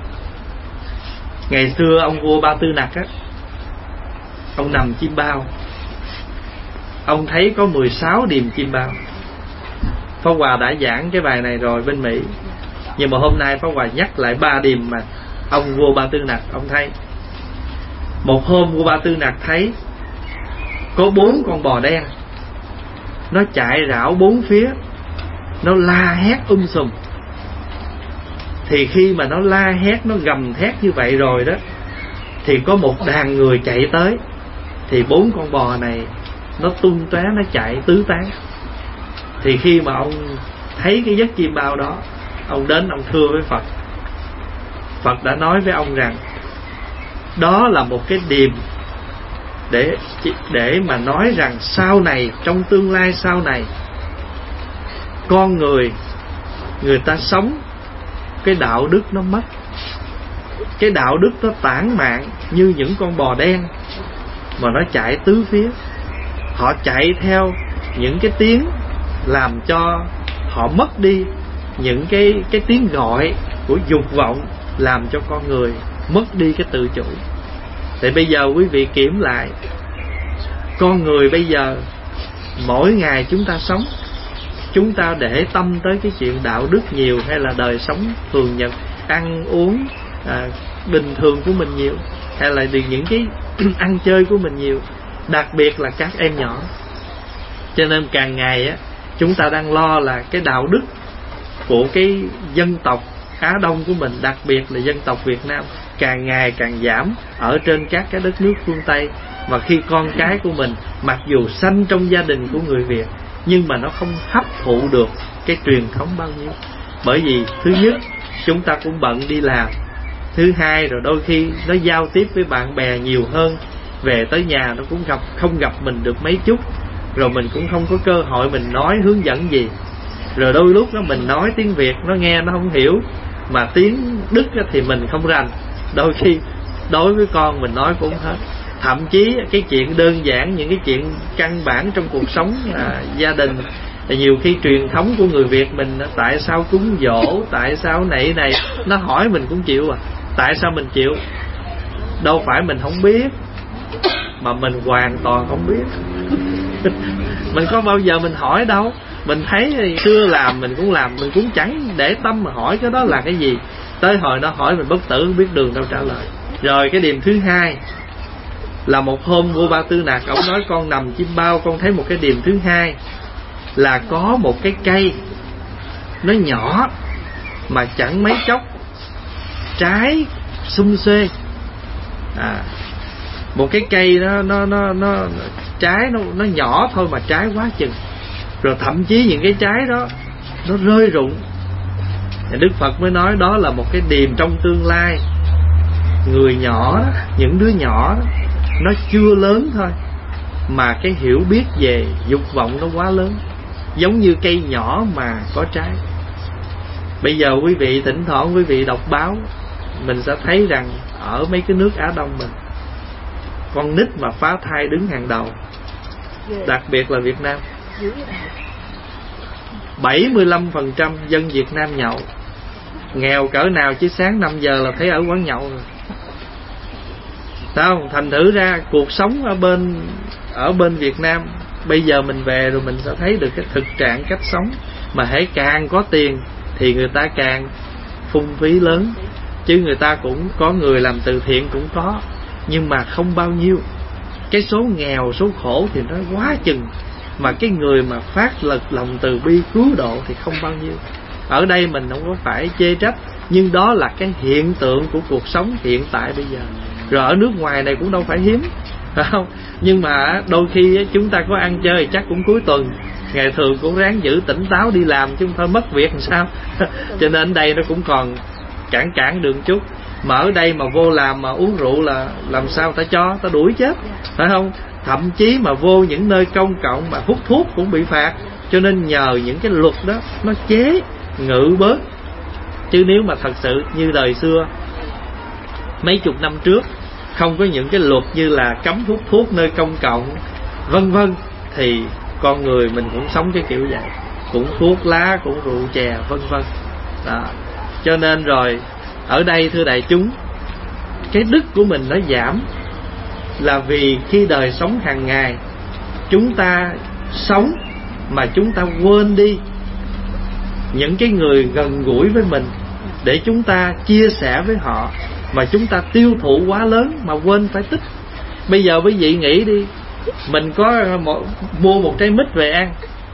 Ngày xưa ông vua Ba Tư Nặc ông nằm chim bao, ông thấy có 16 điềm chim bao. Pháp Hòa đã giảng cái bài này rồi bên Mỹ, nhưng mà hôm nay Pháp Hòa nhắc lại 3 điềm mà ông vua Ba Tư Nặc ông thấy. Một hôm vua Ba Tư Nặc thấy có 4 con bò đen, nó chạy rảo 4 phía, nó la hét sùm. Thì khi mà nó la hét, nó gầm thét như vậy rồi đó, thì có một đàn người chạy tới. Thì 4 con bò này nó tung tóe, nó chạy tứ tán. Thì khi mà ông thấy cái giấc chim bao đó, ông đến ông thưa với Phật. Phật đã nói với ông rằng đó là một cái điềm để mà nói rằng sau này, trong tương lai sau này, con người ta sống, cái đạo đức nó mất. Cái đạo đức nó tản mạn như những con bò đen mà nó chạy tứ phía. Họ chạy theo những cái tiếng làm cho họ mất đi những cái tiếng gọi của dục vọng, làm cho con người mất đi cái tự chủ. Thì bây giờ quý vị kiểm lại, con người bây giờ mỗi ngày chúng ta sống, chúng ta để tâm tới cái chuyện đạo đức nhiều, hay là đời sống thường nhật, ăn uống bình thường của mình nhiều, hay là những cái ăn chơi của mình nhiều, đặc biệt là các em nhỏ. Cho nên càng ngày chúng ta đang lo là cái đạo đức của cái dân tộc Á Đông của mình, đặc biệt là dân tộc Việt Nam, càng ngày càng giảm ở trên các cái đất nước phương Tây. Và khi con cái của mình mặc dù sanh trong gia đình của người Việt, nhưng mà nó không hấp thụ được cái truyền thống bao nhiêu. Bởi vì thứ nhất, chúng ta cũng bận đi làm. Thứ hai, rồi đôi khi nó giao tiếp với bạn bè nhiều hơn, về tới nhà nó cũng không gặp mình được mấy chút, rồi mình cũng không có cơ hội mình nói hướng dẫn gì. Rồi đôi lúc đó mình nói tiếng Việt nó nghe nó không hiểu, mà tiếng Đức thì mình không rành. Đôi khi đối với con mình nói cũng không hết. Thậm chí cái chuyện đơn giản, những cái chuyện căn bản trong cuộc sống gia đình, nhiều khi truyền thống của người Việt mình, tại sao cúng giỗ, tại sao này, nó hỏi mình cũng chịu Tại sao mình chịu? Đâu phải mình không biết, mà mình hoàn toàn không biết. Mình có bao giờ mình hỏi đâu. Mình thấy thì xưa làm mình cũng chẳng để tâm mà hỏi cái đó là cái gì. Tới hồi nó hỏi mình bất tử, không biết đường đâu trả lời. Rồi cái điểm thứ hai là một hôm vua Ba Tư Nặc, ông nói con nằm chim bao, con thấy một cái điểm thứ hai là có một cái cây nó nhỏ mà chẳng mấy chốc trái sum xuê. Một cái cây nó trái nó nhỏ thôi mà trái quá chừng. Rồi thậm chí những cái trái đó nó rơi rụng. Đức Phật mới nói đó là một cái điềm trong tương lai. Người nhỏ đó, những đứa nhỏ đó, nó chưa lớn thôi mà cái hiểu biết về dục vọng nó quá lớn, giống như cây nhỏ mà có trái. Bây giờ quý vị thỉnh thoảng quý vị đọc báo, mình sẽ thấy rằng ở mấy cái nước Á Đông mình, con nít mà phá thai đứng hàng đầu, đặc biệt là Việt Nam. 75% dân Việt Nam nhậu. Nghèo cỡ nào chứ sáng 5 giờ là thấy ở quán nhậu rồi. Sao? Thành thử ra cuộc sống ở bên Việt Nam bây giờ mình về rồi mình sẽ thấy được cái thực trạng cách sống. Mà hễ càng có tiền thì người ta càng phung phí lớn. Chứ người ta cũng có người làm từ thiện cũng có, nhưng mà không bao nhiêu. Cái số nghèo, số khổ thì nó quá chừng, mà cái người mà phát lực lòng từ bi cứu độ thì không bao nhiêu. Ở đây mình không có phải chê trách, nhưng đó là cái hiện tượng của cuộc sống hiện tại bây giờ. Rồi ở nước ngoài này cũng đâu phải hiếm, phải không? Nhưng mà đôi khi chúng ta có ăn chơi chắc cũng cuối tuần, ngày thường cũng ráng giữ tỉnh táo đi làm chứ không thôi mất việc làm sao. Cho nên ở đây nó cũng còn cản được chút. Mà ở đây mà vô làm mà uống rượu là làm sao ta cho, ta đuổi chết, phải không? Thậm chí mà vô những nơi công cộng mà hút thuốc cũng bị phạt. Cho nên nhờ những cái luật đó nó chế ngự bớt. Chứ nếu mà thật sự như đời xưa mấy chục năm trước không có những cái luật như là cấm hút thuốc nơi công cộng vân vân, thì con người mình cũng sống cái kiểu vậy, cũng thuốc lá, cũng rượu chè vân vân. Cho nên rồi ở đây thưa đại chúng, cái đức của mình nó giảm là vì khi đời sống hàng ngày chúng ta sống mà chúng ta quên đi những cái người gần gũi với mình để chúng ta chia sẻ với họ, mà chúng ta tiêu thụ quá lớn mà quên phải tích. Bây giờ quý vị nghĩ đi, mình có mua một trái mít về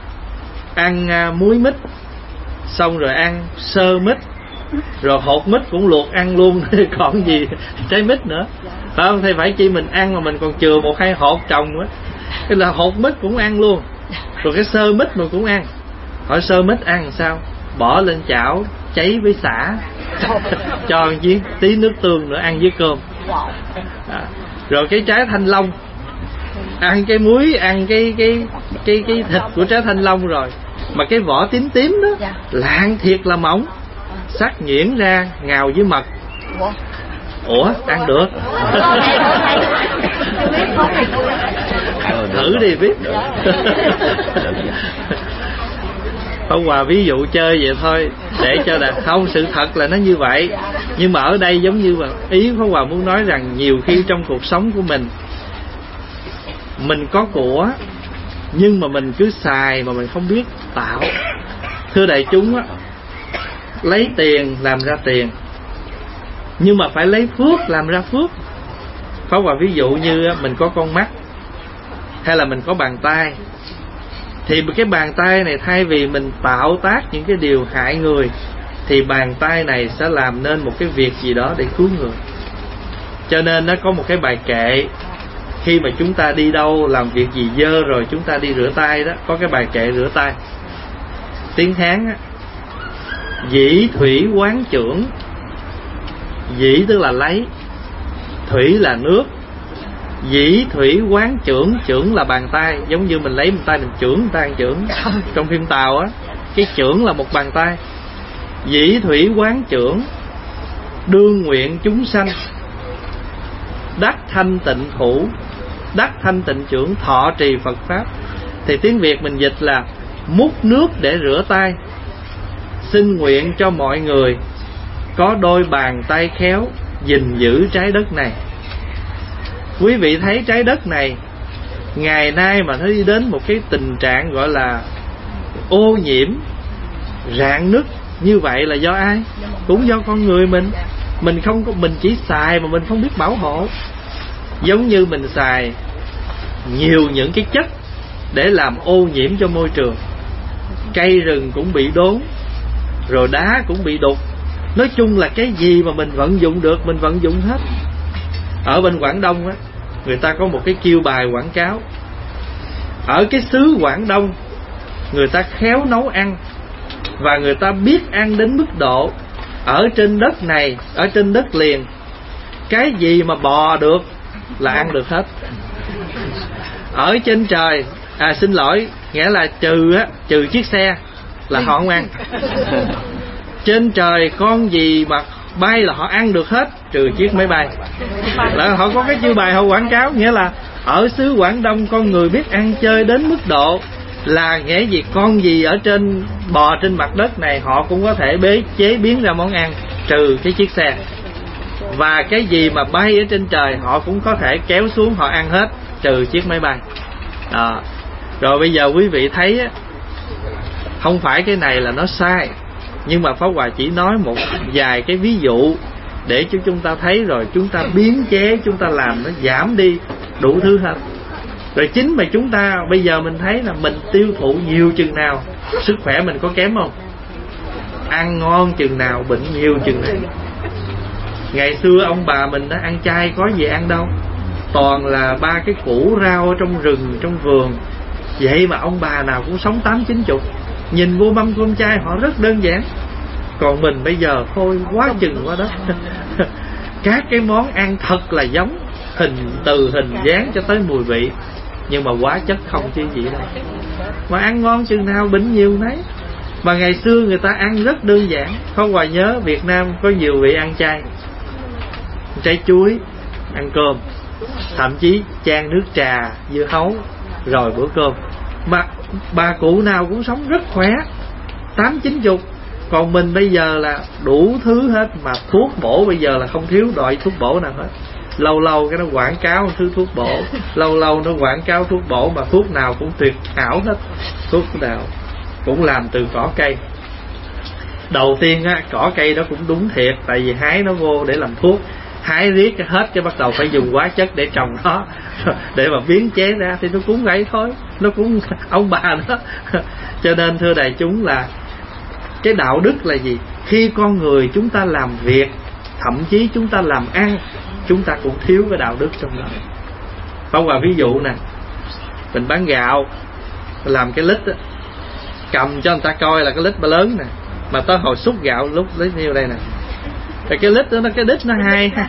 ăn muối mít, xong rồi ăn sơ mít, rồi hột mít cũng luộc ăn luôn, còn gì trái mít nữa, phải không? Thì phải chi mình ăn mà mình còn chừa 1-2 hột trồng á, cái là hột mít cũng ăn luôn, rồi cái sơ mít mình cũng ăn. Hỏi sơ mít ăn sao? Bỏ lên chảo cháy với sả, cho tí nước tương nữa ăn với cơm. Rồi cái trái thanh long, ăn cái muối, ăn cái thịt của trái thanh long, rồi mà cái vỏ tím tím đó lạng thiệt là mỏng, sắc nhuyễn ra ngào với mật. Ủa ăn được? Thử đi biết. Pháp Hòa ví dụ chơi vậy thôi để cho là không, sự thật là nó như vậy. Nhưng mà ở đây giống như là ý Pháp Hòa muốn nói rằng nhiều khi trong cuộc sống của mình có của, nhưng mà mình cứ xài mà mình không biết tạo. Thưa đại chúng á, lấy tiền làm ra tiền, nhưng mà phải lấy phước làm ra phước. Pháp Hòa ví dụ như mình có con mắt hay là mình có bàn tay, thì cái bàn tay này thay vì mình tạo tác những cái điều hại người, thì bàn tay này sẽ làm nên một cái việc gì đó để cứu người. Cho nên nó có một cái bài kệ, khi mà chúng ta đi đâu làm việc gì dơ rồi chúng ta đi rửa tay đó, có cái bài kệ rửa tay. Tiếng Hán á, dĩ thủy quán chưởng. Dĩ tức là lấy, thủy là nước. Dĩ thủy quán chưởng, chưởng là bàn tay, giống như mình lấy bàn tay mình chưởng người ta ăn chưởng. Trong phim Tàu á, cái chưởng là một bàn tay. Dĩ thủy quán chưởng, đương nguyện chúng sanh, đắc thanh tịnh thủ, đắc thanh tịnh chưởng, thọ trì Phật Pháp. Thì tiếng Việt mình dịch là múc nước để rửa tay, xin nguyện cho mọi người có đôi bàn tay khéo gìn giữ trái đất này. Quý vị thấy trái đất này ngày nay mà nó đi đến một cái tình trạng gọi là ô nhiễm, rạn nứt như vậy là do ai? Cũng do con người mình. Mình chỉ xài mà mình không biết bảo hộ. Giống như mình xài nhiều những cái chất để làm ô nhiễm cho môi trường. Cây rừng cũng bị đốn, rồi đá cũng bị đục. Nói chung là cái gì mà mình vận dụng được mình vận dụng hết. Ở bên Quảng Đông á, người ta có một cái chiêu bài quảng cáo. Ở cái xứ Quảng Đông, người ta khéo nấu ăn, và người ta biết ăn đến mức độ ở trên đất này, ở trên đất liền, cái gì mà bò được là ăn được hết. Ở trên trời, xin lỗi, nghĩa là trừ chiếc xe là họ không ăn. Trên trời con gì mà bay là họ ăn được hết, trừ chiếc máy bay. Là họ có cái chiêu bài họ quảng cáo, nghĩa là ở xứ Quảng Đông con người biết ăn chơi đến mức độ là nghĩa gì con gì ở trên bò trên mặt đất này họ cũng có thể chế biến ra món ăn, trừ cái chiếc xe. Và cái gì mà bay ở trên trời họ cũng có thể kéo xuống họ ăn hết, trừ chiếc máy bay. Rồi bây giờ quý vị thấy á, không phải cái này là nó sai, nhưng mà Pháp Hòa chỉ nói một vài cái ví dụ để cho chúng ta thấy, rồi chúng ta biến chế, chúng ta làm nó giảm đi đủ thứ hết. Rồi chính mà chúng ta bây giờ mình thấy là mình tiêu thụ nhiều chừng nào sức khỏe mình có kém không? Ăn ngon chừng nào bệnh nhiều chừng nào. Ngày xưa ông bà mình đã ăn chay có gì ăn đâu, toàn là 3 cái củ rau ở trong rừng trong vườn. Vậy mà ông bà nào cũng sống 80-90. Nhìn vô mâm cơm chay họ rất đơn giản. Còn mình bây giờ thôi quá chừng quá đó. Các cái món ăn thật là giống, từ hình dáng cho tới mùi vị, nhưng mà hóa chất không chứ gì đâu. Mà ăn ngon chừng nào bệnh nhiều nấy. Mà ngày xưa người ta ăn rất đơn giản. Pháp Hòa nhớ Việt Nam có nhiều vị ăn chay, trái chuối, ăn cơm, thậm chí chan nước trà, dưa hấu rồi bữa cơm. Mà bà cụ nào cũng sống rất khỏe, 80-90. Còn mình bây giờ là đủ thứ hết. Mà thuốc bổ bây giờ là không thiếu loại thuốc bổ nào hết. Lâu lâu cái nó quảng cáo thứ thuốc bổ, lâu lâu nó quảng cáo thuốc bổ, mà thuốc nào cũng tuyệt hảo hết. Thuốc nào cũng làm từ cỏ cây. Đầu tiên á, cỏ cây đó cũng đúng thiệt, tại vì hái nó vô để làm thuốc, hái riết hết cái bắt đầu phải dùng hóa chất để trồng nó, để mà biến chế ra, thì nó cũng vậy thôi, nó cũng ông bà đó. Cho nên thưa đại chúng là cái đạo đức là gì? Khi con người chúng ta làm việc, thậm chí chúng ta làm ăn, chúng ta cũng thiếu cái đạo đức trong đó. Pháp Hòa ví dụ nè, mình bán gạo, làm cái lít á, cầm cho người ta coi là cái lít ba lớn nè, mà tới hồi xúc gạo lúc lấy nhiêu đây nè, rồi cái lít đó, cái đít nó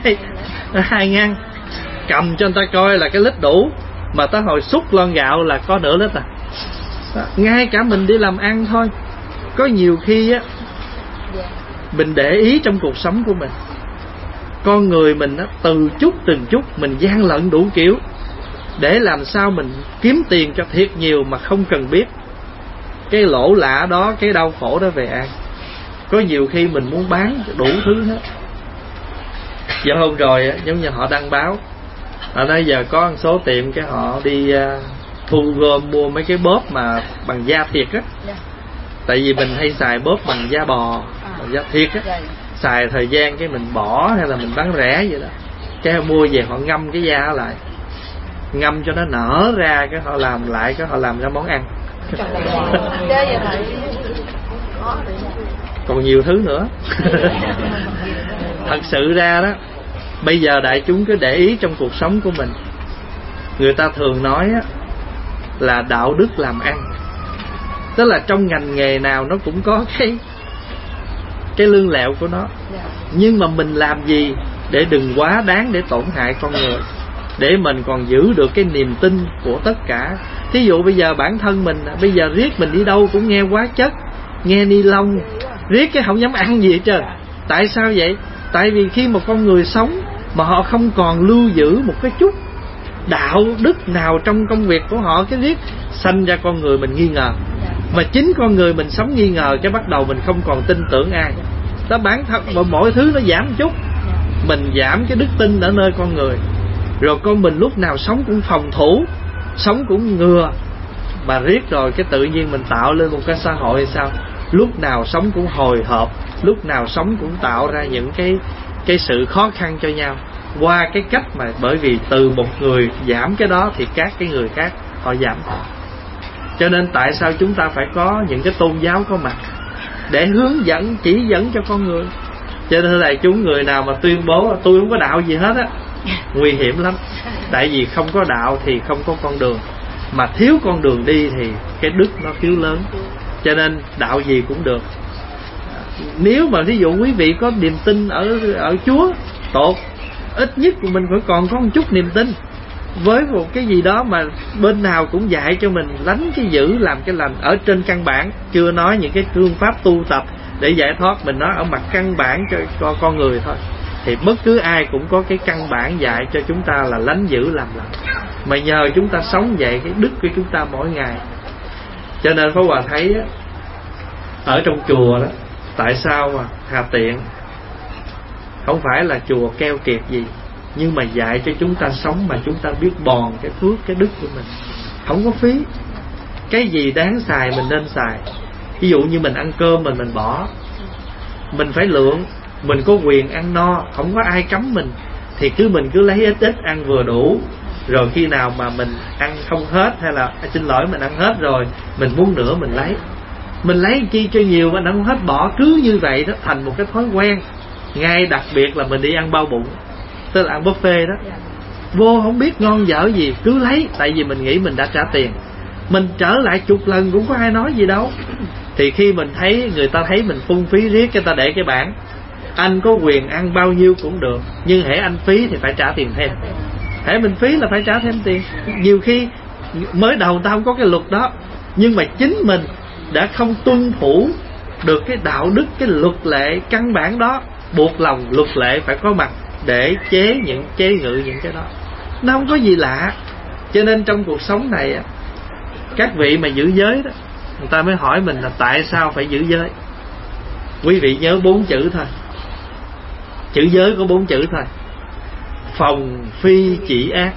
hai ngăn, cầm cho người ta coi là cái lít đủ, mà tới hồi xúc lon gạo là có nửa lít à. Ngay cả mình đi làm ăn thôi, có nhiều khi á, mình để ý trong cuộc sống của mình, con người mình á, từng chút mình gian lận đủ kiểu để làm sao mình kiếm tiền cho thiệt nhiều mà không cần biết cái lỗ lã đó, cái đau khổ đó về ai. Có nhiều khi mình muốn bán đủ thứ hết. Giờ hôm rồi giống như họ đăng báo, họ nói giờ có một số tiệm cái họ đi thu gom mua mấy cái bóp mà bằng da thiệt á. Tại vì mình hay xài bóp bằng da bò, bằng da thiệt á, xài thời gian cái mình bỏ, hay là mình bán rẻ vậy đó, cái mua về họ ngâm cái da lại, ngâm cho nó nở ra, cái họ làm lại, cái họ làm ra món ăn. Còn nhiều thứ nữa. Thật sự ra đó, bây giờ đại chúng cứ để ý trong cuộc sống của mình, người ta thường nói á, là đạo đức làm ăn. Tức là trong ngành nghề nào nó cũng có cái lương lẹo của nó. Nhưng mà mình làm gì để đừng quá đáng để tổn hại con người, để mình còn giữ được cái niềm tin của tất cả. Thí dụ bây giờ bản thân mình, bây giờ riết mình đi đâu cũng nghe hóa chất, nghe ni lông, riết cái không dám ăn gì hết trơn. Tại sao vậy? Tại vì khi một con người sống mà họ không còn lưu giữ một cái chút đạo đức nào trong công việc của họ, cái riết sanh ra con người mình nghi ngờ. Mà chính con người mình sống nghi ngờ, cái bắt đầu mình không còn tin tưởng ai. Đó, bản thân mọi thứ nó giảm một chút, mình giảm cái đức tin ở nơi con người. Rồi con mình lúc nào sống cũng phòng thủ, sống cũng ngừa, Mà riết rồi cái tự nhiên mình tạo lên một cái xã hội sao lúc nào sống cũng hồi hộp, lúc nào sống cũng tạo ra những cái sự khó khăn cho nhau, qua cái cách mà bởi vì từ một người giảm cái đó thì các cái người khác họ giảm. Cho nên tại sao chúng ta phải có những cái tôn giáo có mặt để hướng dẫn, chỉ dẫn cho con người. Cho nên là chúng, người nào mà tuyên bố tôi không có đạo gì hết á, nguy hiểm lắm. Tại vì không có đạo thì không có con đường, mà thiếu con đường đi thì cái đức nó thiếu lớn. Cho nên đạo gì cũng được. Nếu mà ví dụ quý vị có niềm tin ở Chúa, tốt, ít nhất mình phải còn có một chút niềm tin với một cái gì đó mà bên nào cũng dạy cho mình lánh cái dữ làm cái lành ở trên căn bản. Chưa nói những cái phương pháp tu tập để giải thoát, mình nói ở mặt căn bản cho con người thôi. Thì bất cứ ai cũng có cái căn bản dạy cho chúng ta là lánh dữ làm lành, mà nhờ chúng ta sống vậy cái đức của chúng ta mỗi ngày. Cho nên Pháp Hòa thấy ở trong chùa đó, tại sao mà Hà Tiện không phải là chùa keo kiệt gì, nhưng mà dạy cho chúng ta sống mà chúng ta biết bòn cái phước, cái đức của mình, không có phí. Cái gì đáng xài mình nên xài. Ví dụ như mình ăn cơm mình bỏ, mình phải lượng, mình có quyền ăn no, không có ai cấm mình, thì mình cứ lấy ít ít ăn vừa đủ. Rồi khi nào mà mình ăn không hết, hay là xin lỗi mình ăn hết rồi, mình muốn nữa mình lấy chi cho nhiều, mình ăn không hết bỏ. Cứ như vậy đó thành một cái thói quen. Ngay đặc biệt là mình đi ăn bao bụng, tức là ăn buffet đó, vô không biết ngon dở gì, cứ lấy. Tại vì mình nghĩ mình đã trả tiền, mình trở lại chục lần cũng có ai nói gì đâu. Thì khi mình thấy người ta thấy mình phung phí riết, người ta để cái bảng anh có quyền ăn bao nhiêu cũng được, nhưng hễ anh phí thì phải trả tiền thêm. Hễ mình phí là phải trả thêm tiền. Nhiều khi mới đầu người ta không có cái luật đó, nhưng mà chính mình đã không tuân thủ được cái đạo đức, cái luật lệ căn bản đó. Buộc lòng luật lệ phải có mặt để chế ngự những cái đó. Nó không có gì lạ. Cho nên trong cuộc sống này, các vị mà giữ giới đó, người ta mới hỏi mình là tại sao phải giữ giới. Quý vị nhớ 4 chữ thôi. Chữ giới có 4 chữ thôi. Phòng phi chỉ ác.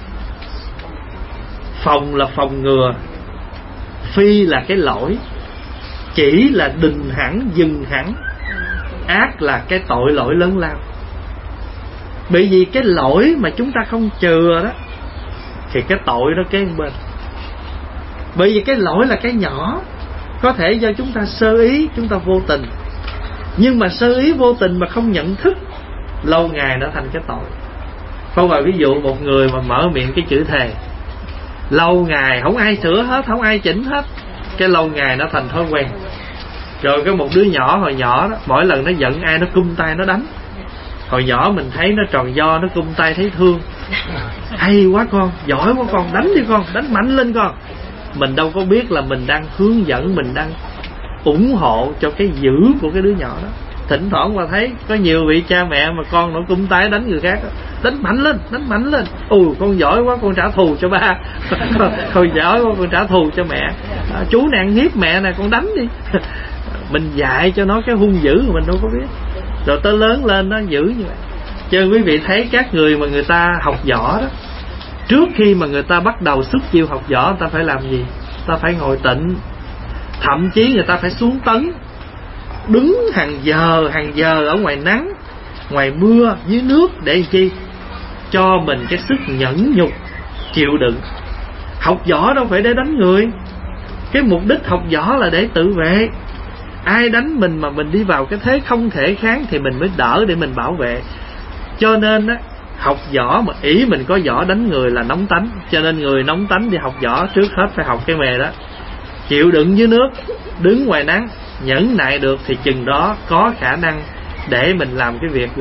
Phòng là phòng ngừa, phi là cái lỗi, chỉ là đình hẳn, dừng hẳn, ác là cái tội lỗi lớn lao. Bởi vì cái lỗi mà chúng ta không chừa đó thì cái tội nó kế bên. Bởi vì cái lỗi là cái nhỏ, có thể do chúng ta sơ ý, chúng ta vô tình. Nhưng mà sơ ý vô tình mà không nhận thức, lâu ngày nó thành cái tội. Không phải ví dụ một người mà mở miệng cái chữ thề, lâu ngày không ai sửa hết, không ai chỉnh hết, cái lâu ngày nó thành thói quen. Rồi có một đứa nhỏ hồi nhỏ đó, mỗi lần nó giận ai nó cung tay nó đánh. Hồi nhỏ mình thấy nó tròn do, nó cung tay thấy thương, hay quá con, giỏi quá con, đánh đi con, đánh mạnh lên con. Mình đâu có biết là mình đang hướng dẫn, mình đang ủng hộ cho cái dữ của cái đứa nhỏ đó. Thỉnh thoảng mà thấy có nhiều vị cha mẹ mà con nó cung tay đánh người khác đó, đánh mạnh lên, đánh mạnh lên. Con giỏi quá, con trả thù cho ba. Con giỏi quá, con trả thù cho mẹ. Chú này ăn hiếp mẹ nè, con đánh đi. Mình dạy cho nó cái hung dữ mà mình đâu có biết. Rồi tới lớn lên nó dữ như vậy. Cho nên quý vị thấy các người mà người ta học võ đó, trước khi mà người ta bắt đầu xuất chiêu học võ, người ta phải làm gì? Ta phải ngồi tịnh. Thậm chí người ta phải xuống tấn, đứng hàng giờ ở ngoài nắng, ngoài mưa, dưới nước, để làm chi? Cho mình cái sức nhẫn nhục, chịu đựng. Học võ đâu phải để đánh người. Cái mục đích học võ là để tự vệ. Ai đánh mình mà mình đi vào cái thế không thể kháng thì mình mới đỡ để mình bảo vệ. Cho nên á, học võ mà ý mình có võ đánh người là nóng tánh. Cho nên người nóng tánh đi học võ trước hết phải học cái nghề đó. Chịu đựng dưới nước, đứng ngoài nắng, nhẫn nại được thì chừng đó có khả năng để mình làm cái việc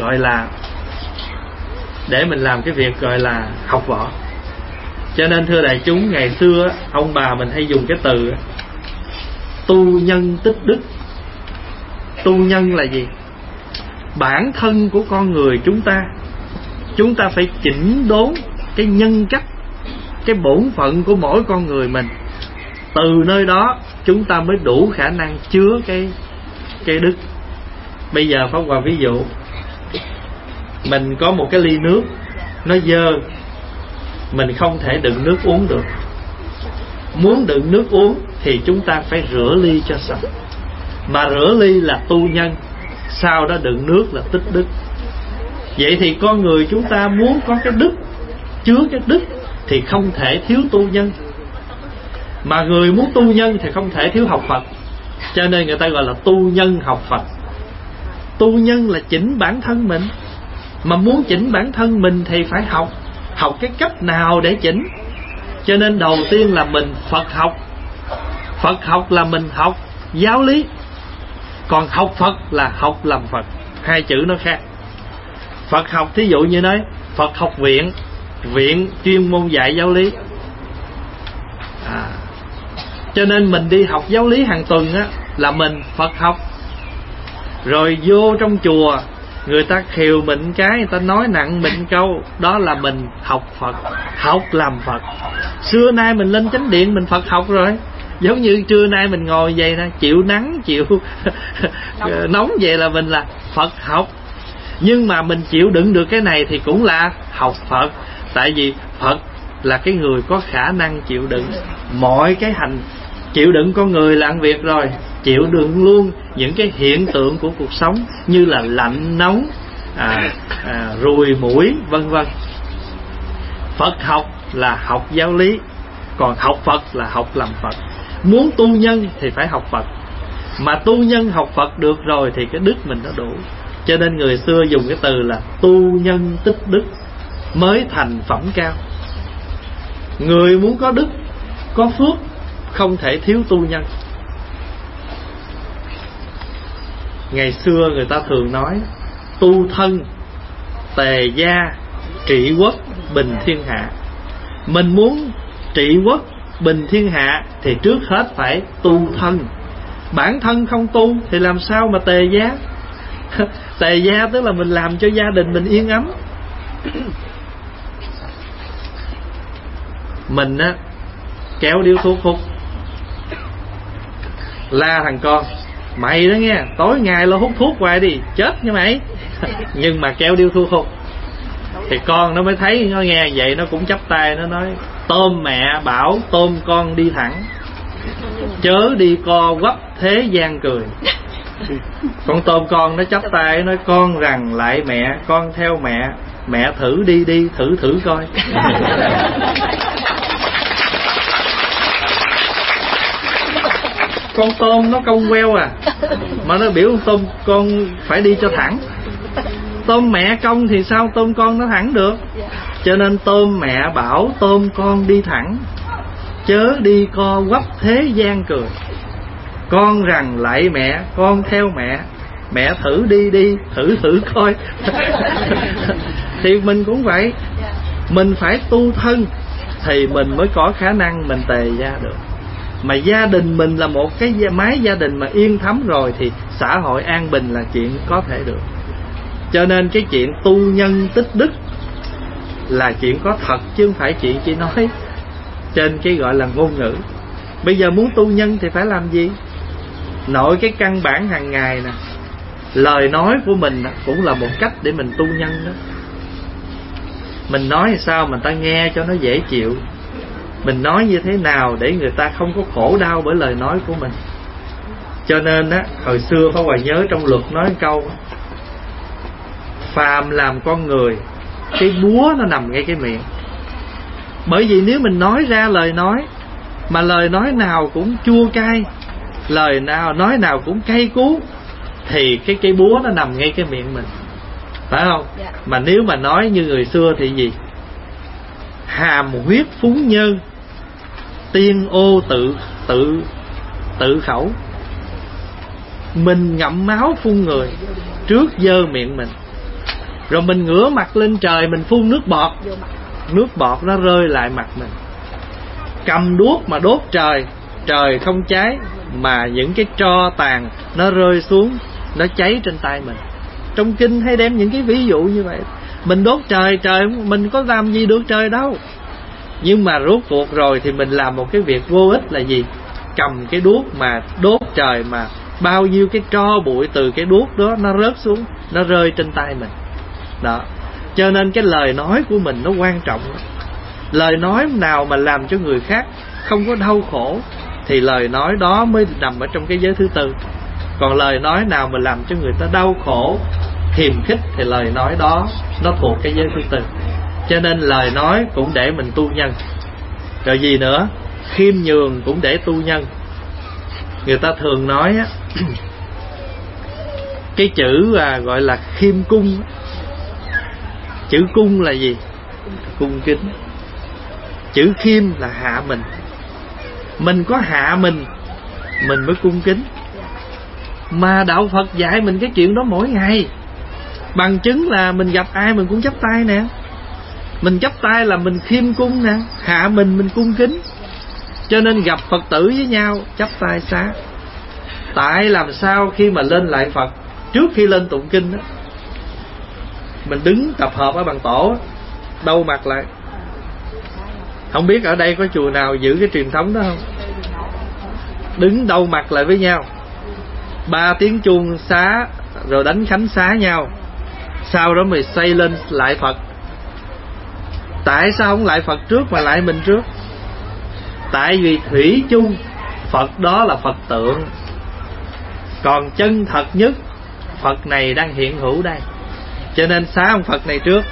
gọi là học võ. Cho nên thưa đại chúng, ngày xưa ông bà mình hay dùng cái từ tu nhân tích đức. Tu nhân là gì? Bản thân của con người chúng ta phải chỉnh đốn cái nhân cách, cái bổn phận của mỗi con người mình. Từ nơi đó chúng ta mới đủ khả năng chứa cái đức. Bây giờ Pháp Hòa ví dụ, mình có một cái ly nước nó dơ, mình không thể đựng nước uống được. muốn đựng nước uống thì chúng ta phải rửa ly cho sạch. Mà rửa ly là tu nhân, sau đó đựng nước là tích đức. Vậy thì con người chúng ta muốn có cái đức, chứa cái đức, thì không thể thiếu tu nhân. Mà người muốn tu nhân thì không thể thiếu học Phật. Cho nên người ta gọi là tu nhân học Phật. Tu nhân là chỉnh bản thân mình. Mà muốn chỉnh bản thân mình thì phải học. Học cái cách nào để chỉnh. Cho nên đầu tiên là mình Phật học. Phật học là mình học giáo lý. Còn học Phật là học làm Phật. Hai chữ nó khác. Phật học thí dụ như nói Phật học viện, viện chuyên môn dạy giáo lý. Cho nên mình đi học giáo lý hàng tuần á, là mình Phật học. Rồi vô trong chùa, người ta khều mình cái, người ta nói nặng mình câu, đó là mình học Phật, học làm Phật. Xưa nay mình lên chánh điện mình Phật học rồi. Giống như trưa nay mình ngồi vậy nè, chịu nắng, chịu nóng vậy là mình là Phật học. Nhưng mà mình chịu đựng được cái này thì cũng là học Phật. Tại vì Phật là cái người có khả năng chịu đựng mọi cái hành. Chịu đựng con người là ăn việc rồi, chịu đựng luôn những cái hiện tượng của cuộc sống, như là lạnh nóng, ruồi muỗi vân vân. Phật học là học giáo lý, còn học Phật là học làm Phật. Muốn tu nhân thì phải học Phật. Mà tu nhân học Phật được rồi thì cái đức mình nó đủ. Cho nên người xưa dùng cái từ là tu nhân tích đức mới thành phẩm cao. Người muốn có đức, có phước, không thể thiếu tu nhân. Ngày xưa người ta thường nói tu thân, tề gia, trị quốc, bình thiên hạ. Mình muốn trị quốc, bình thiên hạ thì trước hết phải tu thân. Bản thân không tu thì làm sao mà tề gia? Tề gia tức là mình làm cho gia đình mình yên ấm. Mình á, kéo điếu thuốc hút, la thằng con: mày đó nghe, tối ngày lo hút thuốc hoài đi, chết như mày. Nhưng mà kéo điếu thuốc hút thì con nó mới thấy, nó nghe vậy nó cũng chắp tay, nó nói: tôm mẹ bảo tôm con đi thẳng, chớ đi co quắp thế gian cười. Con tôm con nó chắp tay nói: con rằng lại mẹ, con theo mẹ, mẹ thử đi đi, thử coi. Con tôm nó cong queo mà nó biểu tôm con phải đi cho thẳng. Tôm mẹ cong thì sao tôm con nó thẳng được. Cho nên tôm mẹ bảo tôm con đi thẳng, chớ đi co quắp thế gian cười. Con rằng lại mẹ, con theo mẹ, mẹ thử đi đi, thử coi. Thì mình cũng vậy. Mình phải tu thân thì mình mới có khả năng mình tề gia được. Mà gia đình mình là một cái mái gia đình mà yên thấm rồi thì xã hội an bình là chuyện có thể được. Cho nên cái chuyện tu nhân tích đức là chuyện có thật, chứ không phải chuyện chỉ nói trên cái gọi là ngôn ngữ. Bây giờ muốn tu nhân thì phải làm gì? Nội cái căn bản hàng ngày nè, lời nói của mình cũng là một cách để mình tu nhân đó. Mình nói sao mà ta nghe cho nó dễ chịu, mình nói như thế nào để người ta không có khổ đau bởi lời nói của mình. Cho nên á, hồi xưa Pháp Hòa nhớ trong luật nói câu: phàm làm con người, cái búa nó nằm ngay cái miệng. Bởi vì nếu mình nói ra lời nói mà lời nói nào cũng chua cay, lời nào nói nào cũng cay cú, thì cái búa nó nằm ngay cái miệng mình, phải không? Mà nếu mà nói như người xưa thì gì? Hàm huyết phúng nhơn, tiên ô tự khẩu. Mình ngậm máu phun người trước dơ miệng mình, rồi mình ngửa mặt lên trời mình phun nước bọt, nước bọt nó rơi lại mặt mình. Cầm đuốc mà đốt trời, trời không cháy, mà những cái tro tàn nó rơi xuống, nó cháy trên tay mình. Trong kinh hay đem những cái ví dụ như vậy. Mình đốt trời, trời mình có làm gì được trời đâu. Nhưng mà rốt cuộc rồi thì mình làm một cái việc vô ích là gì? Cầm cái đuốc mà đốt trời, mà bao nhiêu cái tro bụi từ cái đuốc đó nó rớt xuống, nó rơi trên tay mình đó. Cho nên cái lời nói của mình nó quan trọng. Lời nói nào mà làm cho người khác không có đau khổ thì lời nói đó mới nằm ở trong cái giới thứ tư. Còn lời nói nào mà làm cho người ta đau khổ, hiềm khích thì lời nói đó nó thuộc cái giới thứ tư. Cho nên lời nói cũng để mình tu nhân. Rồi gì nữa? Khiêm nhường cũng để tu nhân. Người ta thường nói á, cái chữ gọi là khiêm cung. Chữ cung là gì? Cung kính. Chữ khiêm là hạ mình. Mình có hạ mình mới cung kính. Mà đạo Phật dạy mình cái chuyện đó mỗi ngày. Bằng chứng là mình gặp ai mình cũng chắp tay nè. Mình chắp tay là mình khiêm cung nè, hạ mình cung kính. Cho nên gặp Phật tử với nhau chắp tay xá. Tại làm sao khi mà lên lại Phật, trước khi lên tụng kinh đó, mình đứng tập hợp ở bàn tổ, đâu mặt lại. Không biết ở đây có chùa nào giữ cái truyền thống đó không? Đứng đâu mặt lại với nhau, 3 tiếng chuông xá, rồi đánh khánh xá nhau, sau đó mình xây lên lại Phật. Tại sao không lại Phật trước mà lại mình trước? Tại vì thủy chung Phật đó là Phật tượng, còn chân thật nhất Phật này đang hiện hữu đây. Cho nên xá ông Phật này trước,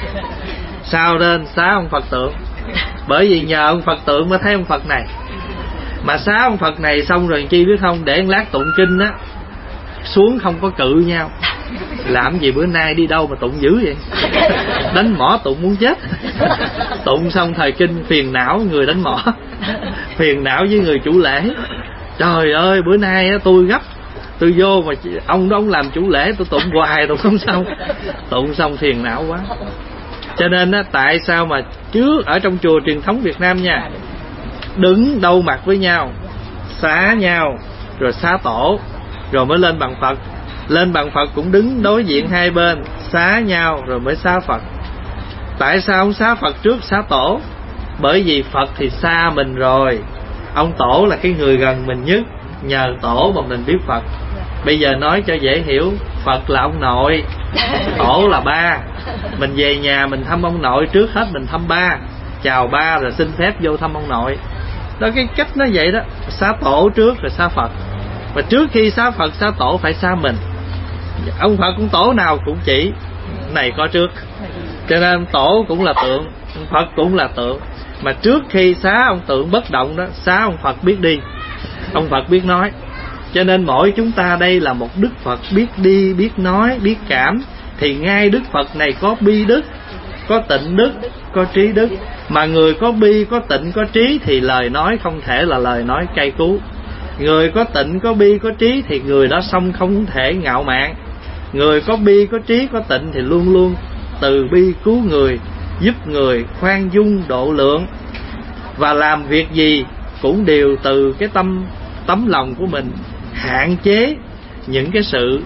sau lên xá ông Phật tượng. Bởi vì nhờ ông Phật tượng mới thấy ông Phật này. Mà xá ông Phật này xong rồi chi biết không? Để lát tụng kinh á, xuống không có cự nhau. Làm gì bữa nay đi đâu mà tụng dữ vậy? Đánh mỏ tụng muốn chết. Tụng xong thời kinh phiền não người đánh mỏ, phiền não với người chủ lễ. Trời ơi, bữa nay tôi gấp, tôi vô mà ông đó ông làm chủ lễ, tôi tụng hoài tụng không xong. Tụng xong phiền não quá. Cho nên tại sao mà trước ở trong chùa truyền thống Việt Nam nha, đứng đâu mặt với nhau, xá nhau, rồi xá tổ, rồi mới lên bằng Phật. Lên bằng Phật cũng đứng đối diện hai bên, xá nhau rồi mới xá Phật. Tại sao không xá Phật trước xá tổ? Bởi vì Phật thì xa mình rồi, ông tổ là cái người gần mình nhất, nhờ tổ mà mình biết Phật. Bây giờ nói cho dễ hiểu, Phật là ông nội, tổ là ba. Mình về nhà mình thăm ông nội trước hết, mình thăm ba, chào ba rồi xin phép vô thăm ông nội. Đó, cái cách nó vậy đó. Xá tổ trước rồi xá Phật. Mà trước khi xá Phật xá tổ phải xá mình. Ông Phật cũng tổ nào cũng chỉ này có trước. Cho nên tổ cũng là tượng, Phật cũng là tượng. Mà trước khi xá ông tượng bất động đó, xá ông Phật biết đi, ông Phật biết nói. Cho nên mỗi chúng ta đây là một Đức Phật biết đi, biết nói, biết cảm. Thì ngay Đức Phật này có bi đức, có tịnh đức, có trí đức. Mà người có bi, có tịnh, có trí thì lời nói không thể là lời nói cay cú. Người có tịnh, có bi, có trí thì người đó xong không thể ngạo mạn. Người có bi, có trí, có tịnh thì luôn luôn từ bi cứu người, giúp người, khoan dung, độ lượng. Và làm việc gì cũng đều từ cái tấm lòng của mình, hạn chế những cái sự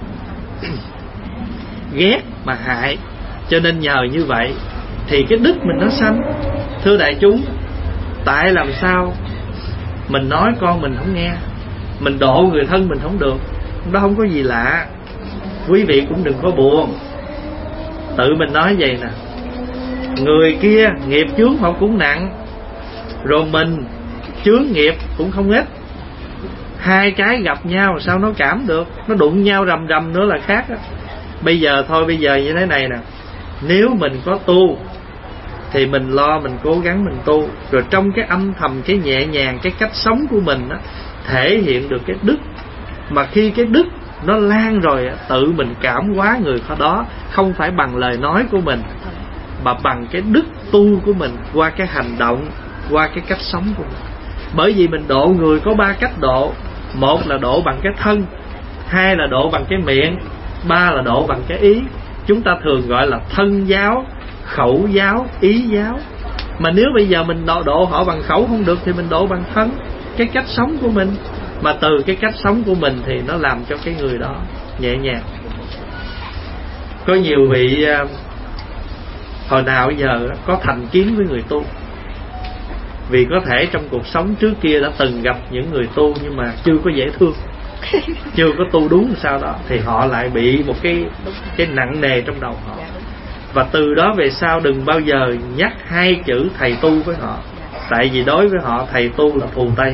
ghét mà hại. Cho nên nhờ như vậy thì cái đức mình nó sanh. Thưa đại chúng, tại làm sao mình nói con mình không nghe, mình độ người thân mình không được, đó không có gì lạ. Quý vị cũng đừng có buồn. Tự mình nói vậy nè, người kia nghiệp chướng họ cũng nặng, rồi mình chướng nghiệp cũng không ít. Hai cái gặp nhau sao nó cảm được, nó đụng nhau rầm rầm nữa là khác đó. Bây giờ thôi, bây giờ như thế này nè, nếu mình có tu thì mình lo, mình cố gắng mình tu. Rồi trong cái âm thầm, cái nhẹ nhàng, cái cách sống của mình đó, thể hiện được cái đức. Mà khi cái đức nó lan rồi, tự mình cảm hóa người đó, không phải bằng lời nói của mình, mà bằng cái đức tu của mình, qua cái hành động, qua cái cách sống của mình. Bởi vì mình độ người có 3 cách độ. Một là độ bằng cái thân, hai là độ bằng cái miệng, ba là độ bằng cái ý. Chúng ta thường gọi là thân giáo, khẩu giáo, ý giáo. Mà nếu bây giờ mình độ họ bằng khẩu không được thì mình độ bằng thân, cái cách sống của mình. Mà từ cái cách sống của mình thì nó làm cho cái người đó nhẹ nhàng. Có nhiều vị hồi nào giờ có thành kiến với người tu, vì có thể trong cuộc sống trước kia đã từng gặp những người tu nhưng mà chưa có dễ thương, chưa có tu đúng sao đó, thì họ lại bị một cái nặng nề trong đầu họ. Và từ đó về sau đừng bao giờ nhắc hai chữ thầy tu với họ, tại vì đối với họ thầy tu là thù Tây.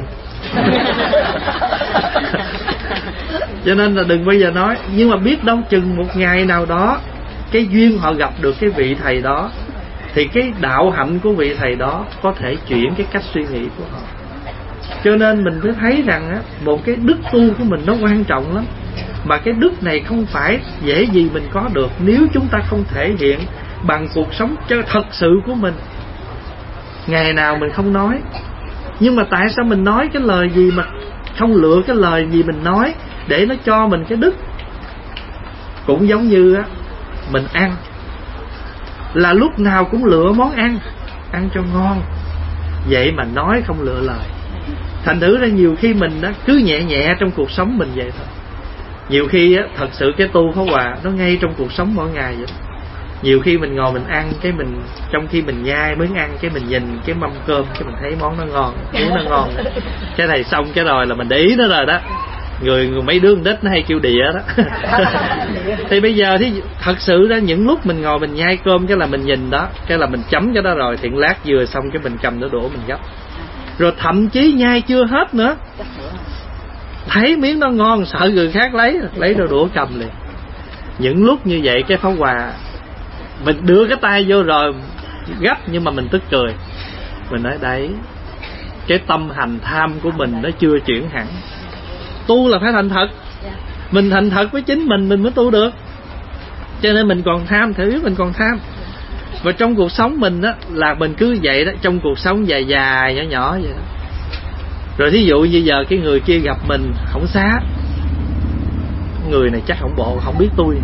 Cho nên là đừng bao giờ nói. Nhưng mà biết đâu chừng một ngày nào đó cái duyên họ gặp được cái vị thầy đó, thì cái đạo hạnh của vị thầy đó có thể chuyển cái cách suy nghĩ của họ. Cho nên mình phải thấy rằng á, một cái đức tu của mình nó quan trọng lắm. Mà cái đức này không phải dễ gì mình có được nếu chúng ta không thể hiện bằng cuộc sống cho thật sự của mình. Ngày nào mình không nói, nhưng mà tại sao mình nói cái lời gì mà không lựa cái lời gì mình nói để nó cho mình cái đức? Cũng giống như á, mình ăn là lúc nào cũng lựa món ăn cho ngon, vậy mà nói không lựa lời. Thành thử ra nhiều khi mình á, cứ nhẹ nhẹ trong cuộc sống mình vậy thôi. Nhiều khi á, thật sự cái tu Pháp Hòa nó ngay trong cuộc sống mỗi ngày vậy. Nhiều khi mình ngồi mình ăn, cái mình trong khi mình nhai miếng ăn, cái mình nhìn cái mâm cơm, cái mình thấy món nó ngon, miếng nó ngon. Cái này xong cái rồi là mình để ý nó rồi đó. Người mấy đứa con nít nó hay kêu đĩa đó. Thì bây giờ thì thật sự ra những lúc mình ngồi mình nhai cơm, cái là mình nhìn đó, cái là mình chấm cái đó rồi, thì lát vừa xong cái mình cầm đũa mình gấp. Rồi thậm chí nhai chưa hết nữa, thấy miếng nó ngon sợ người khác lấy đôi đũa cầm liền. Những lúc như vậy cái Pháp Hòa mình đưa cái tay vô rồi gấp, nhưng mà mình tức cười. Mình nói đấy, cái tâm hành tham của mình nó chưa chuyển hẳn. Tu là phải thành thật. Mình thành thật với chính mình mới tu được. Cho nên mình còn tham, thì biết mình còn tham. Và trong cuộc sống mình á, là mình cứ vậy đó, trong cuộc sống dài dài nhỏ nhỏ vậy đó. Rồi thí dụ như giờ cái người kia gặp mình không xá, người này chắc không bộ không biết tôi.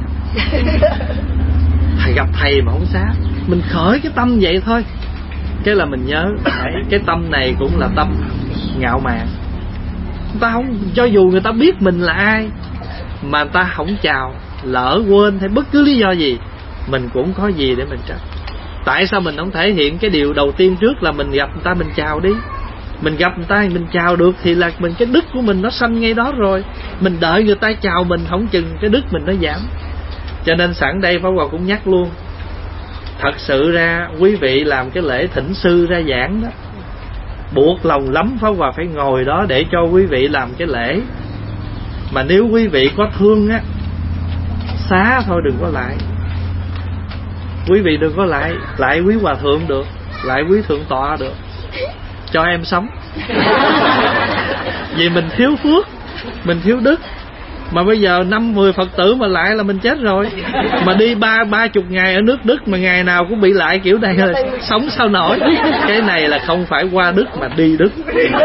Thầy gặp thầy mà không xá, mình khởi cái tâm vậy thôi. Cái là mình nhớ cái tâm này cũng là tâm ngạo mạn. Người ta không, cho dù người ta biết mình là ai mà người ta không chào, lỡ quên hay bất cứ lý do gì, mình cũng có gì để mình trách. Tại sao mình không thể hiện cái điều đầu tiên trước là mình gặp người ta mình chào đi. Mình gặp người ta mình chào được thì là mình, cái đức của mình nó sanh ngay đó rồi. Mình đợi người ta chào mình, không chừng cái đức mình nó giảm. Cho nên sẵn đây Pháp Hòa cũng nhắc luôn. Thật sự ra quý vị làm cái lễ thỉnh sư ra giảng đó, buộc lòng lắm Pháp Hòa phải ngồi đó để cho quý vị làm cái lễ. Mà nếu quý vị có thương á, xá thôi đừng có lại. Quý vị đừng có lại quý hòa thượng được, lại quý thượng tọa được, cho em sống. Vì mình thiếu phước, mình thiếu đức. Mà bây giờ 5-10 Phật tử mà lại là mình chết rồi. Mà đi 30 ngày ở nước Đức mà ngày nào cũng bị lại kiểu này là sống sao nổi. Cái này là không phải qua Đức mà đi Đức.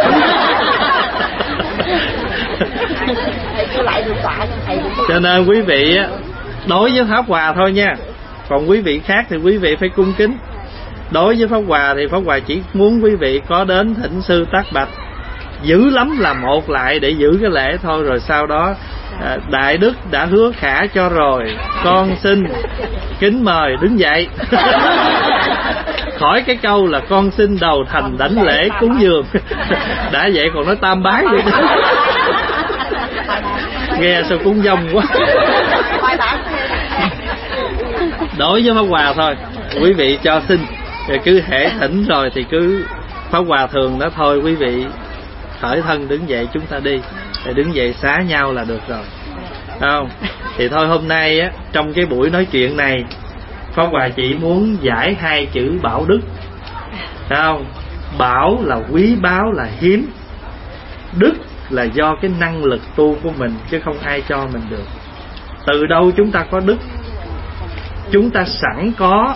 Cho nên quý vị đối với Pháp Hòa thôi nha. Còn quý vị khác thì quý vị phải cung kính. Đối với Pháp Hòa thì Pháp Hòa chỉ muốn quý vị có đến thỉnh sư tác bạch, dữ lắm là một lại để giữ cái lễ thôi. Rồi sau đó Đại Đức đã hứa khả cho rồi, con xin kính mời đứng dậy. Khỏi cái câu là con xin đầu thành đảnh lễ cúng dường. Đã vậy còn nói tam bái vậy. Nghe sao cũng dông quá. Đối với Pháp Hòa thôi, quý vị cho xin, rồi cứ hễ thỉnh rồi thì cứ Pháp Hòa thường đó thôi. Quý vị khởi thân đứng dậy chúng ta đi, để đứng dậy xá nhau là được rồi, không? Thì thôi hôm nay á, trong cái buổi nói chuyện này Pháp Hòa chỉ muốn giải hai chữ bảo đức, không? Bảo là quý báu, là hiếm. Đức là do cái năng lực tu của mình, chứ không ai cho mình được. Từ đâu chúng ta có đức? Chúng ta sẵn có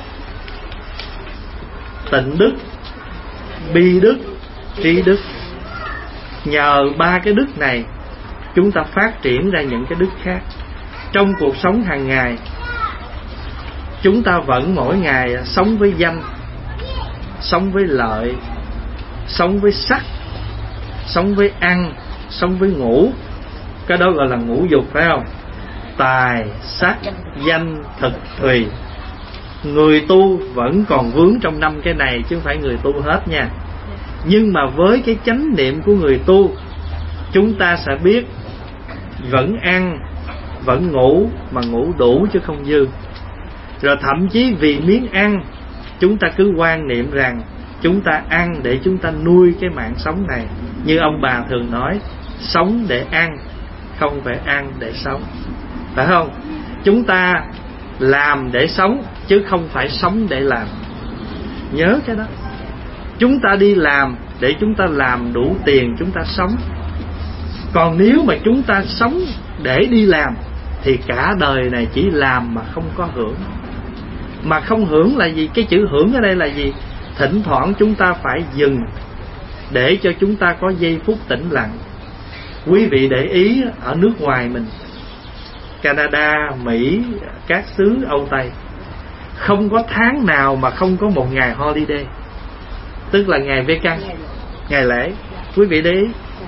tịnh đức, bi đức, trí đức. Nhờ ba cái đức này chúng ta phát triển ra những cái đức khác. Trong cuộc sống hàng ngày chúng ta vẫn mỗi ngày sống với danh, sống với lợi, sống với sắc, sống với ăn, sống với ngủ. Cái đó gọi là ngũ dục, phải không? Tài, sắc, danh, thực, thùy. Người tu vẫn còn vướng trong 5 cái này, chứ không phải người tu hết nha. Nhưng mà với cái chánh niệm của người tu, chúng ta sẽ biết vẫn ăn, vẫn ngủ, mà ngủ đủ chứ không dư. Rồi thậm chí vì miếng ăn, chúng ta cứ quan niệm rằng chúng ta ăn để chúng ta nuôi cái mạng sống này. Như ông bà thường nói, sống để ăn, không phải ăn để sống, phải không? Chúng ta làm để sống, chứ không phải sống để làm. Nhớ cái đó. Chúng ta đi làm để chúng ta làm đủ tiền chúng ta sống. Còn nếu mà chúng ta sống để đi làm thì cả đời này chỉ làm mà không có hưởng. Mà không hưởng là gì? Cái chữ hưởng ở đây là gì? Thỉnh thoảng chúng ta phải dừng để cho chúng ta có giây phút tĩnh lặng. Quý vị để ý ở nước ngoài mình, Canada, Mỹ, các xứ Âu Tây, không có tháng nào mà không có một ngày holiday, tức là ngày vacant, ngày lễ. Quý vị để ý,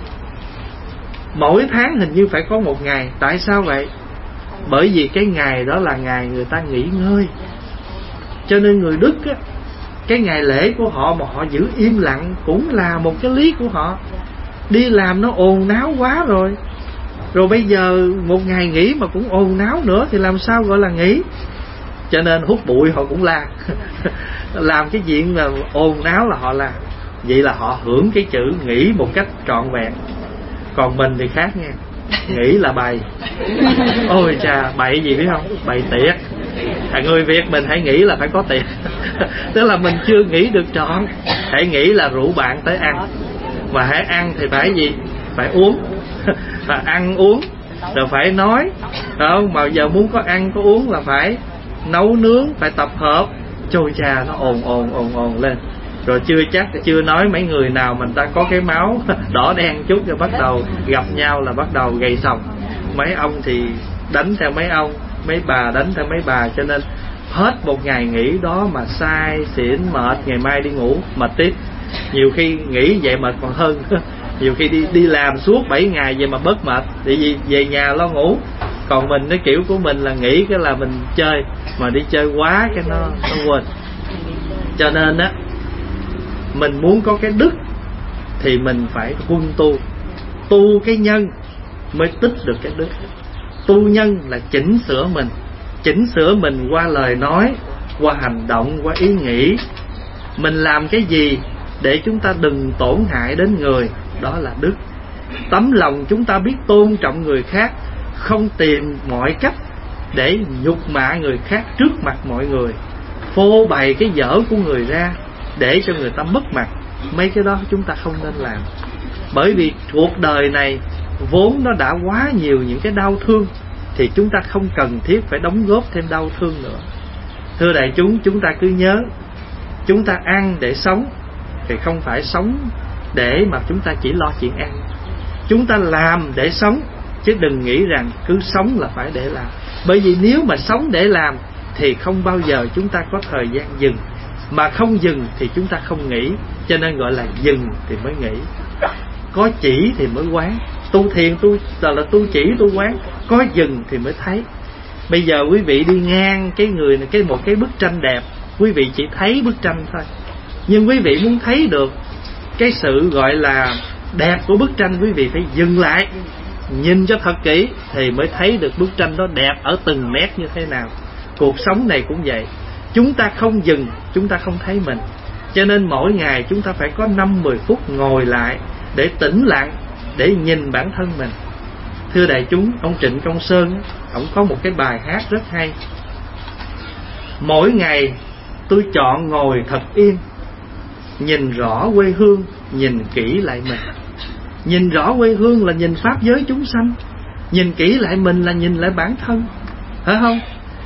mỗi tháng hình như phải có một ngày. Tại sao vậy? Bởi vì cái ngày đó là ngày người ta nghỉ ngơi. Cho nên người Đức á, cái ngày lễ của họ mà họ giữ im lặng cũng là một cái lý của họ. Đi làm nó ồn náo quá rồi, rồi bây giờ một ngày nghỉ mà cũng ồn náo nữa thì làm sao gọi là nghỉ? Cho nên hút bụi họ cũng la làm cái chuyện mà ồn náo là họ làm. Vậy là họ hưởng cái chữ nghỉ một cách trọn vẹn. Còn mình thì khác nha. Nghỉ là bày. Ôi chà, bày gì biết không? Bày tiệc. Người Việt mình hãy nghĩ là phải có tiệc tức là mình chưa nghĩ được trọn. Hãy nghĩ là rủ bạn tới ăn, mà hãy ăn thì phải gì? Phải uống và ăn uống rồi phải nói, không? Mà giờ muốn có ăn có uống là phải nấu nướng, phải tập hợp. Chôi cha, nó ồn lên. Rồi chưa nói mấy người nào mình ta có cái máu đỏ đen chút rồi bắt đầu gặp nhau là bắt đầu gầy sòng. Mấy ông thì đánh theo mấy ông, mấy bà đánh theo mấy bà. Cho nên hết một ngày nghỉ đó mà say xỉn mệt, ngày mai đi ngủ mệt tiếp. Nhiều khi nghỉ vậy mệt còn hơn nhiều khi đi làm suốt 7 ngày vậy mà bớt mệt, tại vì về nhà lo ngủ. Còn mình cái kiểu của mình là nghỉ cái là mình chơi, mà đi chơi quá cái nó quên. Cho nên á, mình muốn có cái đức thì mình phải quân tu cái nhân mới tích được cái đức. Tu nhân là chỉnh sửa mình qua lời nói, qua hành động, qua ý nghĩ. Mình làm cái gì để chúng ta đừng tổn hại đến người, đó là đức. Tấm lòng chúng ta biết tôn trọng người khác, không tìm mọi cách để nhục mạ người khác trước mặt mọi người, phô bày cái dở của người ra để cho người ta mất mặt. Mấy cái đó chúng ta không nên làm. Bởi vì cuộc đời này vốn nó đã quá nhiều những cái đau thương, thì chúng ta không cần thiết phải đóng góp thêm đau thương nữa. Thưa đại chúng ta cứ nhớ, chúng ta ăn để sống thì không phải sống để mà chúng ta chỉ lo chuyện ăn. Chúng ta làm để sống, chứ đừng nghĩ rằng cứ sống là phải để làm. Bởi vì nếu mà sống để làm thì không bao giờ chúng ta có thời gian dừng. Mà không dừng thì chúng ta không nghỉ. Cho nên gọi là dừng thì mới nghỉ. Có chỉ thì mới quán. Tu thiền là tu chỉ tu quán. Có dừng thì mới thấy. Bây giờ quý vị đi ngang cái người này, một cái bức tranh đẹp, quý vị chỉ thấy bức tranh thôi. Nhưng quý vị muốn thấy được cái sự gọi là đẹp của bức tranh, quý vị phải dừng lại, nhìn cho thật kỹ thì mới thấy được bức tranh đó đẹp ở từng nét như thế nào. Cuộc sống này cũng vậy. Chúng ta không dừng, chúng ta không thấy mình. Cho nên mỗi ngày chúng ta phải có 5-10 phút ngồi lại để tĩnh lặng, để nhìn bản thân mình. Thưa đại chúng, ông Trịnh Công Sơn, ông có một cái bài hát rất hay. Mỗi ngày tôi chọn ngồi thật yên, nhìn rõ quê hương, nhìn kỹ lại mình. Nhìn rõ quê hương là nhìn pháp giới chúng sanh, nhìn kỹ lại mình là nhìn lại bản thân, phải không?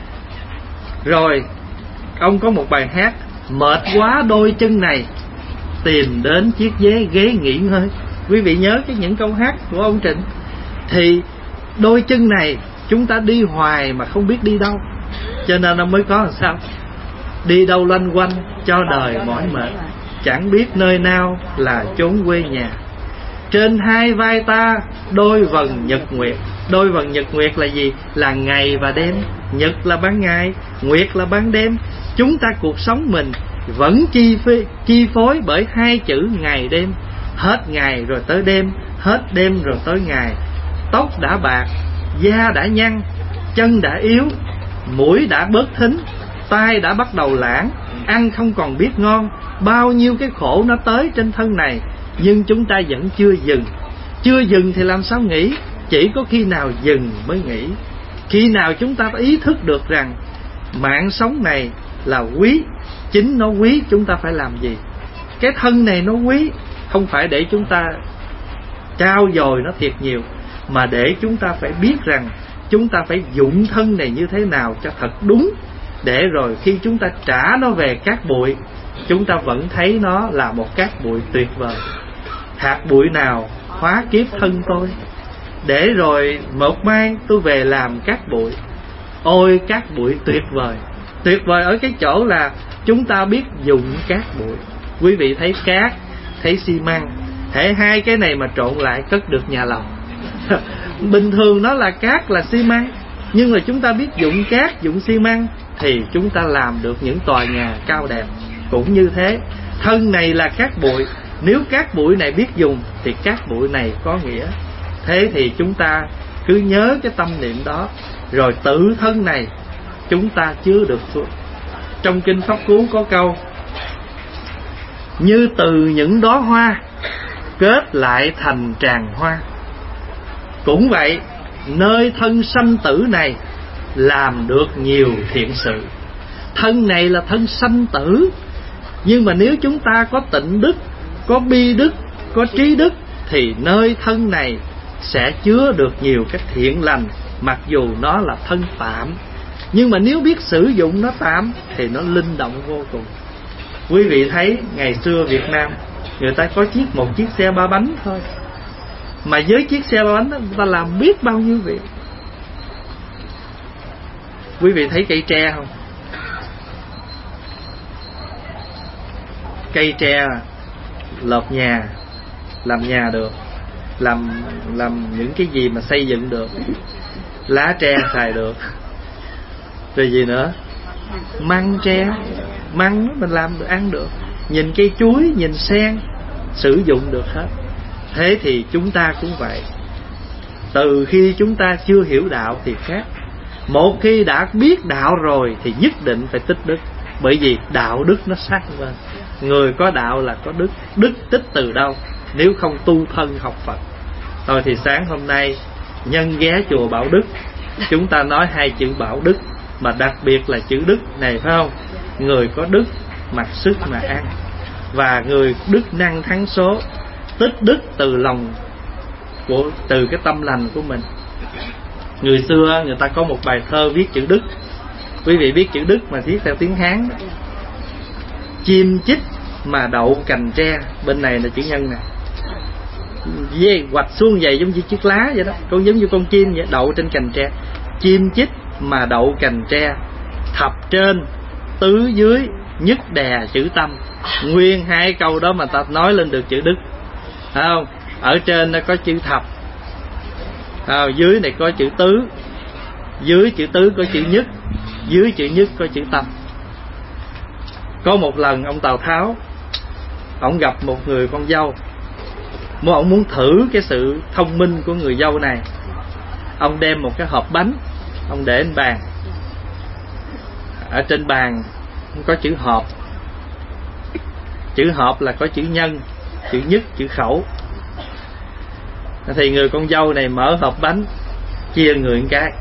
Rồi ông có một bài hát: mệt quá đôi chân này, tìm đến chiếc ghế nghỉ ngơi. Quý vị nhớ những câu hát của ông Trịnh. Thì đôi chân này chúng ta đi hoài mà không biết đi đâu, cho nên nó mới có làm sao? Đi đâu loanh quanh cho đời mỏi mệt, chẳng biết nơi nào là chốn quê nhà. Trên hai vai ta đôi vầng nhật nguyệt. Đôi vầng nhật nguyệt là gì? Là ngày và đêm. Nhật là ban ngày, nguyệt là ban đêm. Chúng ta cuộc sống mình vẫn chi phối bởi hai chữ ngày đêm. Hết ngày rồi tới đêm, hết đêm rồi tới ngày. Tóc đã bạc, da đã nhăn, chân đã yếu, mũi đã bớt thính, tai đã bắt đầu lãng, ăn không còn biết ngon. Bao nhiêu cái khổ nó tới trên thân này, nhưng chúng ta vẫn chưa dừng. Chưa dừng thì làm sao nghỉ? Chỉ có khi nào dừng mới nghỉ. Khi nào chúng ta ý thức được rằng mạng sống này là quý, chính nó quý, chúng ta phải làm gì? Cái thân này nó quý, không phải để chúng ta trao dồi nó thiệt nhiều, mà để chúng ta phải biết rằng chúng ta phải dụng thân này như thế nào cho thật đúng, để rồi khi chúng ta trả nó về cát bụi, chúng ta vẫn thấy nó là một cát bụi tuyệt vời. Hạt bụi nào hóa kiếp thân tôi, để rồi một mai tôi về làm cát bụi. Ôi cát bụi tuyệt vời. Tuyệt vời ở cái chỗ là chúng ta biết dùng cát bụi. Quý vị thấy cát, thấy xi măng, thể hai cái này mà trộn lại cất được nhà lầu. Bình thường nó là cát, là xi măng, nhưng mà chúng ta biết dụng cát, dụng xi măng thì chúng ta làm được những tòa nhà cao đẹp. Cũng như thế, thân này là cát bụi, nếu cát bụi này biết dùng thì cát bụi này có nghĩa. Thế thì chúng ta cứ nhớ cái tâm niệm đó, rồi tự thân này chúng ta chứa được xuống. Trong kinh Pháp Cú có câu: như từ những đóa hoa kết lại thành tràng hoa. Cũng vậy, nơi thân sanh tử này làm được nhiều thiện sự. Thân này là thân sanh tử, nhưng mà nếu chúng ta có tịnh đức, có bi đức, có trí đức, thì nơi thân này sẽ chứa được nhiều cái thiện lành. Mặc dù nó là thân tạm, nhưng mà nếu biết sử dụng nó tạm thì nó linh động vô cùng. Quý vị thấy ngày xưa Việt Nam người ta có một chiếc xe ba bánh thôi, mà với chiếc xe ba bánh đó, người ta làm biết bao nhiêu việc. Quý vị thấy cây tre không? Cây tre lợp nhà, làm nhà được, làm những cái gì mà xây dựng được. Lá tre xài được. Rồi gì nữa? Măng tre, măng mình làm được, ăn được. Nhìn cây chuối, nhìn sen, sử dụng được hết. Thế thì chúng ta cũng vậy. Từ khi chúng ta chưa hiểu đạo thì khác. Một khi đã biết đạo rồi thì nhất định phải tích đức. Bởi vì đạo đức nó sắc lên. Người có đạo là có đức. Đức tích từ đâu nếu không tu thân học Phật? Thôi thì sáng hôm nay nhân ghé chùa Bảo Đức, chúng ta nói hai chữ Bảo Đức, mà đặc biệt là chữ đức này, phải không? Người có đức mặc sức mà ăn, và người đức năng thắng số. Tích đức từ lòng từ cái tâm lành của mình. Người xưa người ta có một bài thơ viết chữ đức. Quý vị biết chữ đức mà viết theo tiếng Hán: chim chích mà đậu cành tre. Bên này là chữ nhân nè, dê hoạch xuống vậy giống như chiếc lá vậy đó, cũng giống như con chim vậy, đậu trên cành tre. Chim chích mà đậu cành tre, thập trên tứ dưới, nhất đè chữ tâm. Nguyên hai câu đó mà ta nói lên được chữ đức, phải không? Ở trên nó có chữ thập, dưới này có chữ tứ, dưới chữ tứ có chữ nhất, dưới chữ nhất có chữ tâm. Có một lần ông Tào Tháo, ông gặp một người con dâu, ông muốn thử cái sự thông minh của người dâu này. Ông đem một cái hộp bánh, ông để lên bàn. Ở trên bàn có chữ hộp. Chữ hộp là có chữ nhân, chữ nhất, chữ khẩu. Thì người con dâu này mở hộp bánh, chia người một cái.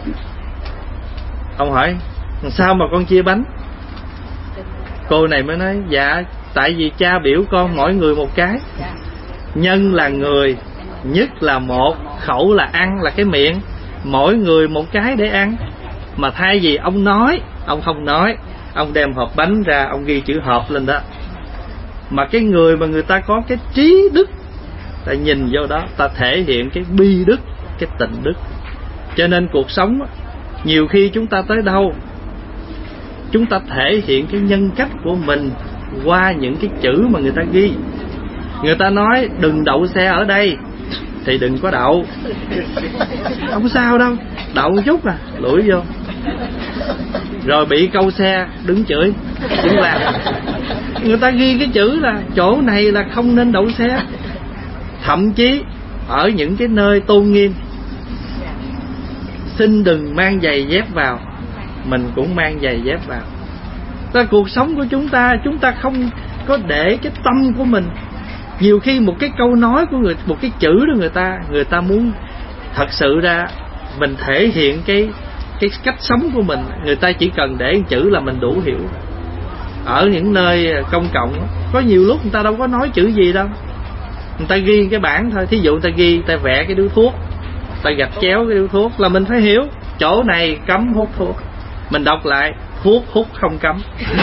Ông hỏi: sao mà con chia bánh? Cô này mới nói: dạ tại vì cha biểu con mỗi người một cái. Nhân là người, nhất là một, khẩu là ăn, là cái miệng. Mỗi người một cái để ăn. Mà thay vì ông nói, ông không nói, ông đem hộp bánh ra, ông ghi chữ hộp lên đó. Mà cái người mà người ta có cái trí đức, ta nhìn vô đó, ta thể hiện cái bi đức, cái tịnh đức. Cho nên cuộc sống nhiều khi chúng ta tới đâu, chúng ta thể hiện cái nhân cách của mình qua những cái chữ mà người ta ghi. Người ta nói đừng đậu xe ở đây thì đừng có đậu, không sao đâu, đậu một chút à, lủi vô. Rồi bị câu xe đứng chửi, đứng làm. Người ta ghi cái chữ là chỗ này là không nên đậu xe. Thậm chí ở những cái nơi tôn nghiêm, xin đừng mang giày dép vào. mình cũng mang giày dép vào. Cuộc sống của chúng ta không có để cái tâm của mình. Nhiều khi một cái câu nói của một cái chữ đó người ta muốn thật sự ra mình thể hiện cái cách sống của mình, người ta chỉ cần để một chữ là mình đủ hiểu. Ở những nơi công cộng có nhiều lúc người ta đâu có nói chữ gì đâu, người ta ghi cái bảng thôi. Thí dụ người ta ghi, người ta vẽ cái điếu thuốc, người ta gạch chéo cái điếu thuốc là mình phải hiểu chỗ này cấm hút thuốc, mình đọc lại thuốc hút không cấm.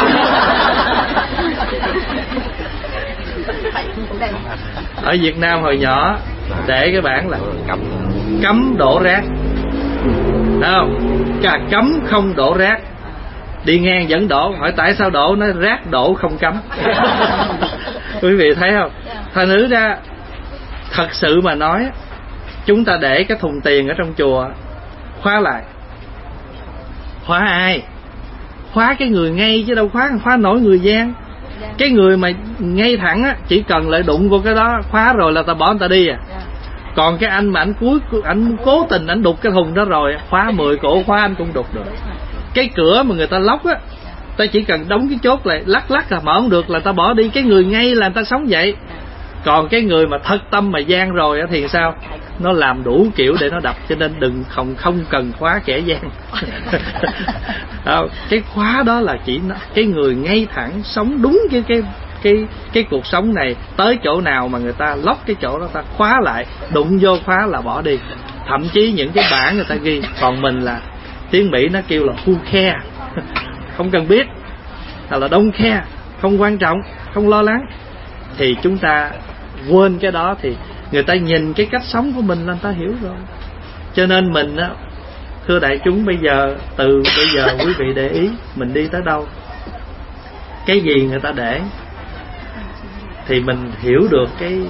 Ở Việt Nam hồi nhỏ để cái bảng là cấm đổ rác, thấy không? Cả cấm không đổ rác, đi ngang vẫn đổ, hỏi tại sao đổ, nói rác đổ không cấm. Quý vị thấy không? Thành nữ ra thật sự mà nói, chúng ta để cái thùng tiền ở trong chùa khóa lại. Khóa ai? Khóa cái người ngay chứ đâu khóa nổi người gian. Cái người mà ngay thẳng á, chỉ cần lại đụng vô cái đó khóa rồi là ta bỏ người ta đi à. Còn cái anh mà anh cố tình anh đục cái thùng đó rồi, khóa 10 cổ khóa anh cũng đục được. Cái cửa mà người ta lóc á, ta chỉ cần đóng cái chốt lại, lắc là mở không được là ta bỏ đi. Cái người ngay là người ta sống vậy. Còn cái người mà thật tâm mà gian rồi thì sao? Nó làm đủ kiểu để nó đập. Cho nên không cần khóa kẻ gian. Cái khóa đó là chỉ cái người ngay thẳng sống đúng cái cuộc sống này. Tới chỗ nào mà người ta lóc cái chỗ đó, ta khóa lại, đụng vô khóa là bỏ đi. Thậm chí những cái bảng người ta ghi, còn mình là tiếng Mỹ nó kêu là who care, không cần biết, là don't care, không quan trọng, không lo lắng. Thì chúng ta quên cái đó thì người ta nhìn cái cách sống của mình là người ta hiểu rồi. Cho nên mình á, thưa đại chúng, từ bây giờ quý vị để ý mình đi tới đâu, cái gì người ta để thì mình hiểu được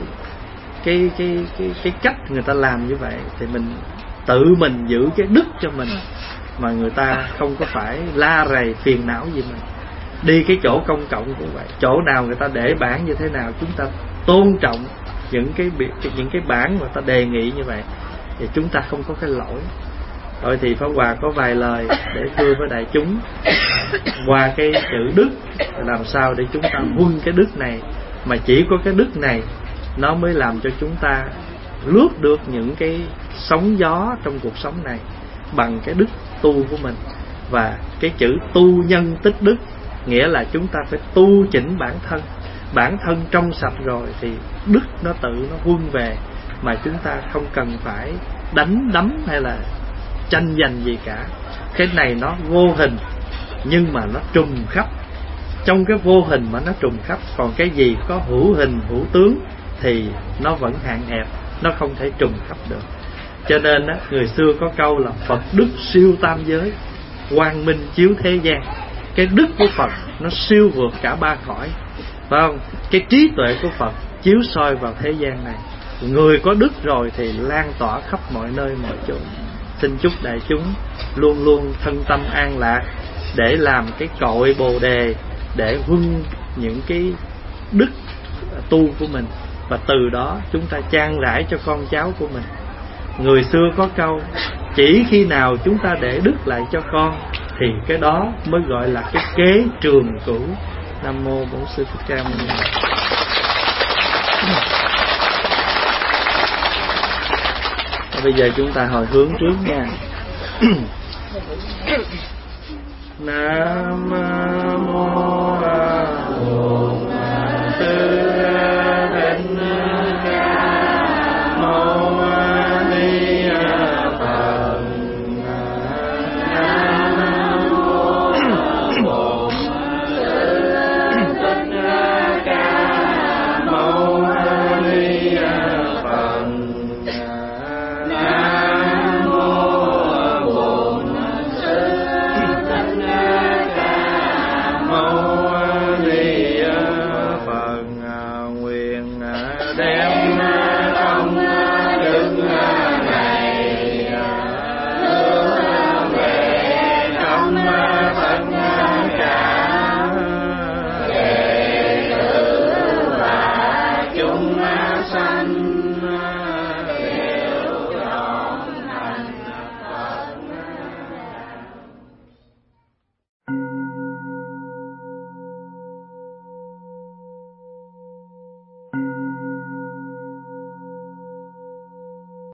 cái cách người ta làm như vậy, thì mình tự mình giữ cái đức cho mình, mà người ta không có phải la rầy phiền não gì mình. Đi cái chỗ công cộng cũng vậy, chỗ nào người ta để bảng như thế nào chúng ta tôn trọng những cái bảng mà ta đề nghị như vậy, thì chúng ta không có cái lỗi. Thôi thì Pháp Hòa có vài lời để thưa với đại chúng qua cái chữ đức, làm sao để chúng ta vun cái đức này, mà chỉ có cái đức này nó mới làm cho chúng ta lướt được những cái sóng gió trong cuộc sống này bằng cái đức tu của mình. Và cái chữ tu nhân tích đức nghĩa là chúng ta phải tu chỉnh bản thân trong sạch rồi thì đức nó tự nó vun về, mà chúng ta không cần phải đánh đấm hay là tranh giành gì cả. Cái này nó vô hình nhưng mà nó trùm khắp. Trong cái vô hình mà nó trùm khắp, còn cái gì có hữu hình hữu tướng thì nó vẫn hạn hẹp, nó không thể trùm khắp được. Cho nên á, người xưa có câu là Phật đức siêu tam giới, quang minh chiếu thế gian. Cái đức của Phật nó siêu vượt cả ba cõi, phải không? Cái trí tuệ của Phật chiếu soi vào thế gian này. Người có đức rồi thì lan tỏa khắp mọi nơi mọi chỗ. Xin chúc đại chúng luôn luôn thân tâm an lạc, để làm cái cội bồ đề, để vun những cái đức tu của mình, và từ đó chúng ta chan rải cho con cháu của mình. Người xưa có câu, chỉ khi nào chúng ta để đức lại cho con thì cái đó mới gọi là cái kế trường cửu. Nam mô Bổn Sư Thích Ca Mâu Ni. Bây giờ chúng ta hồi hướng trước nha. Nam mô A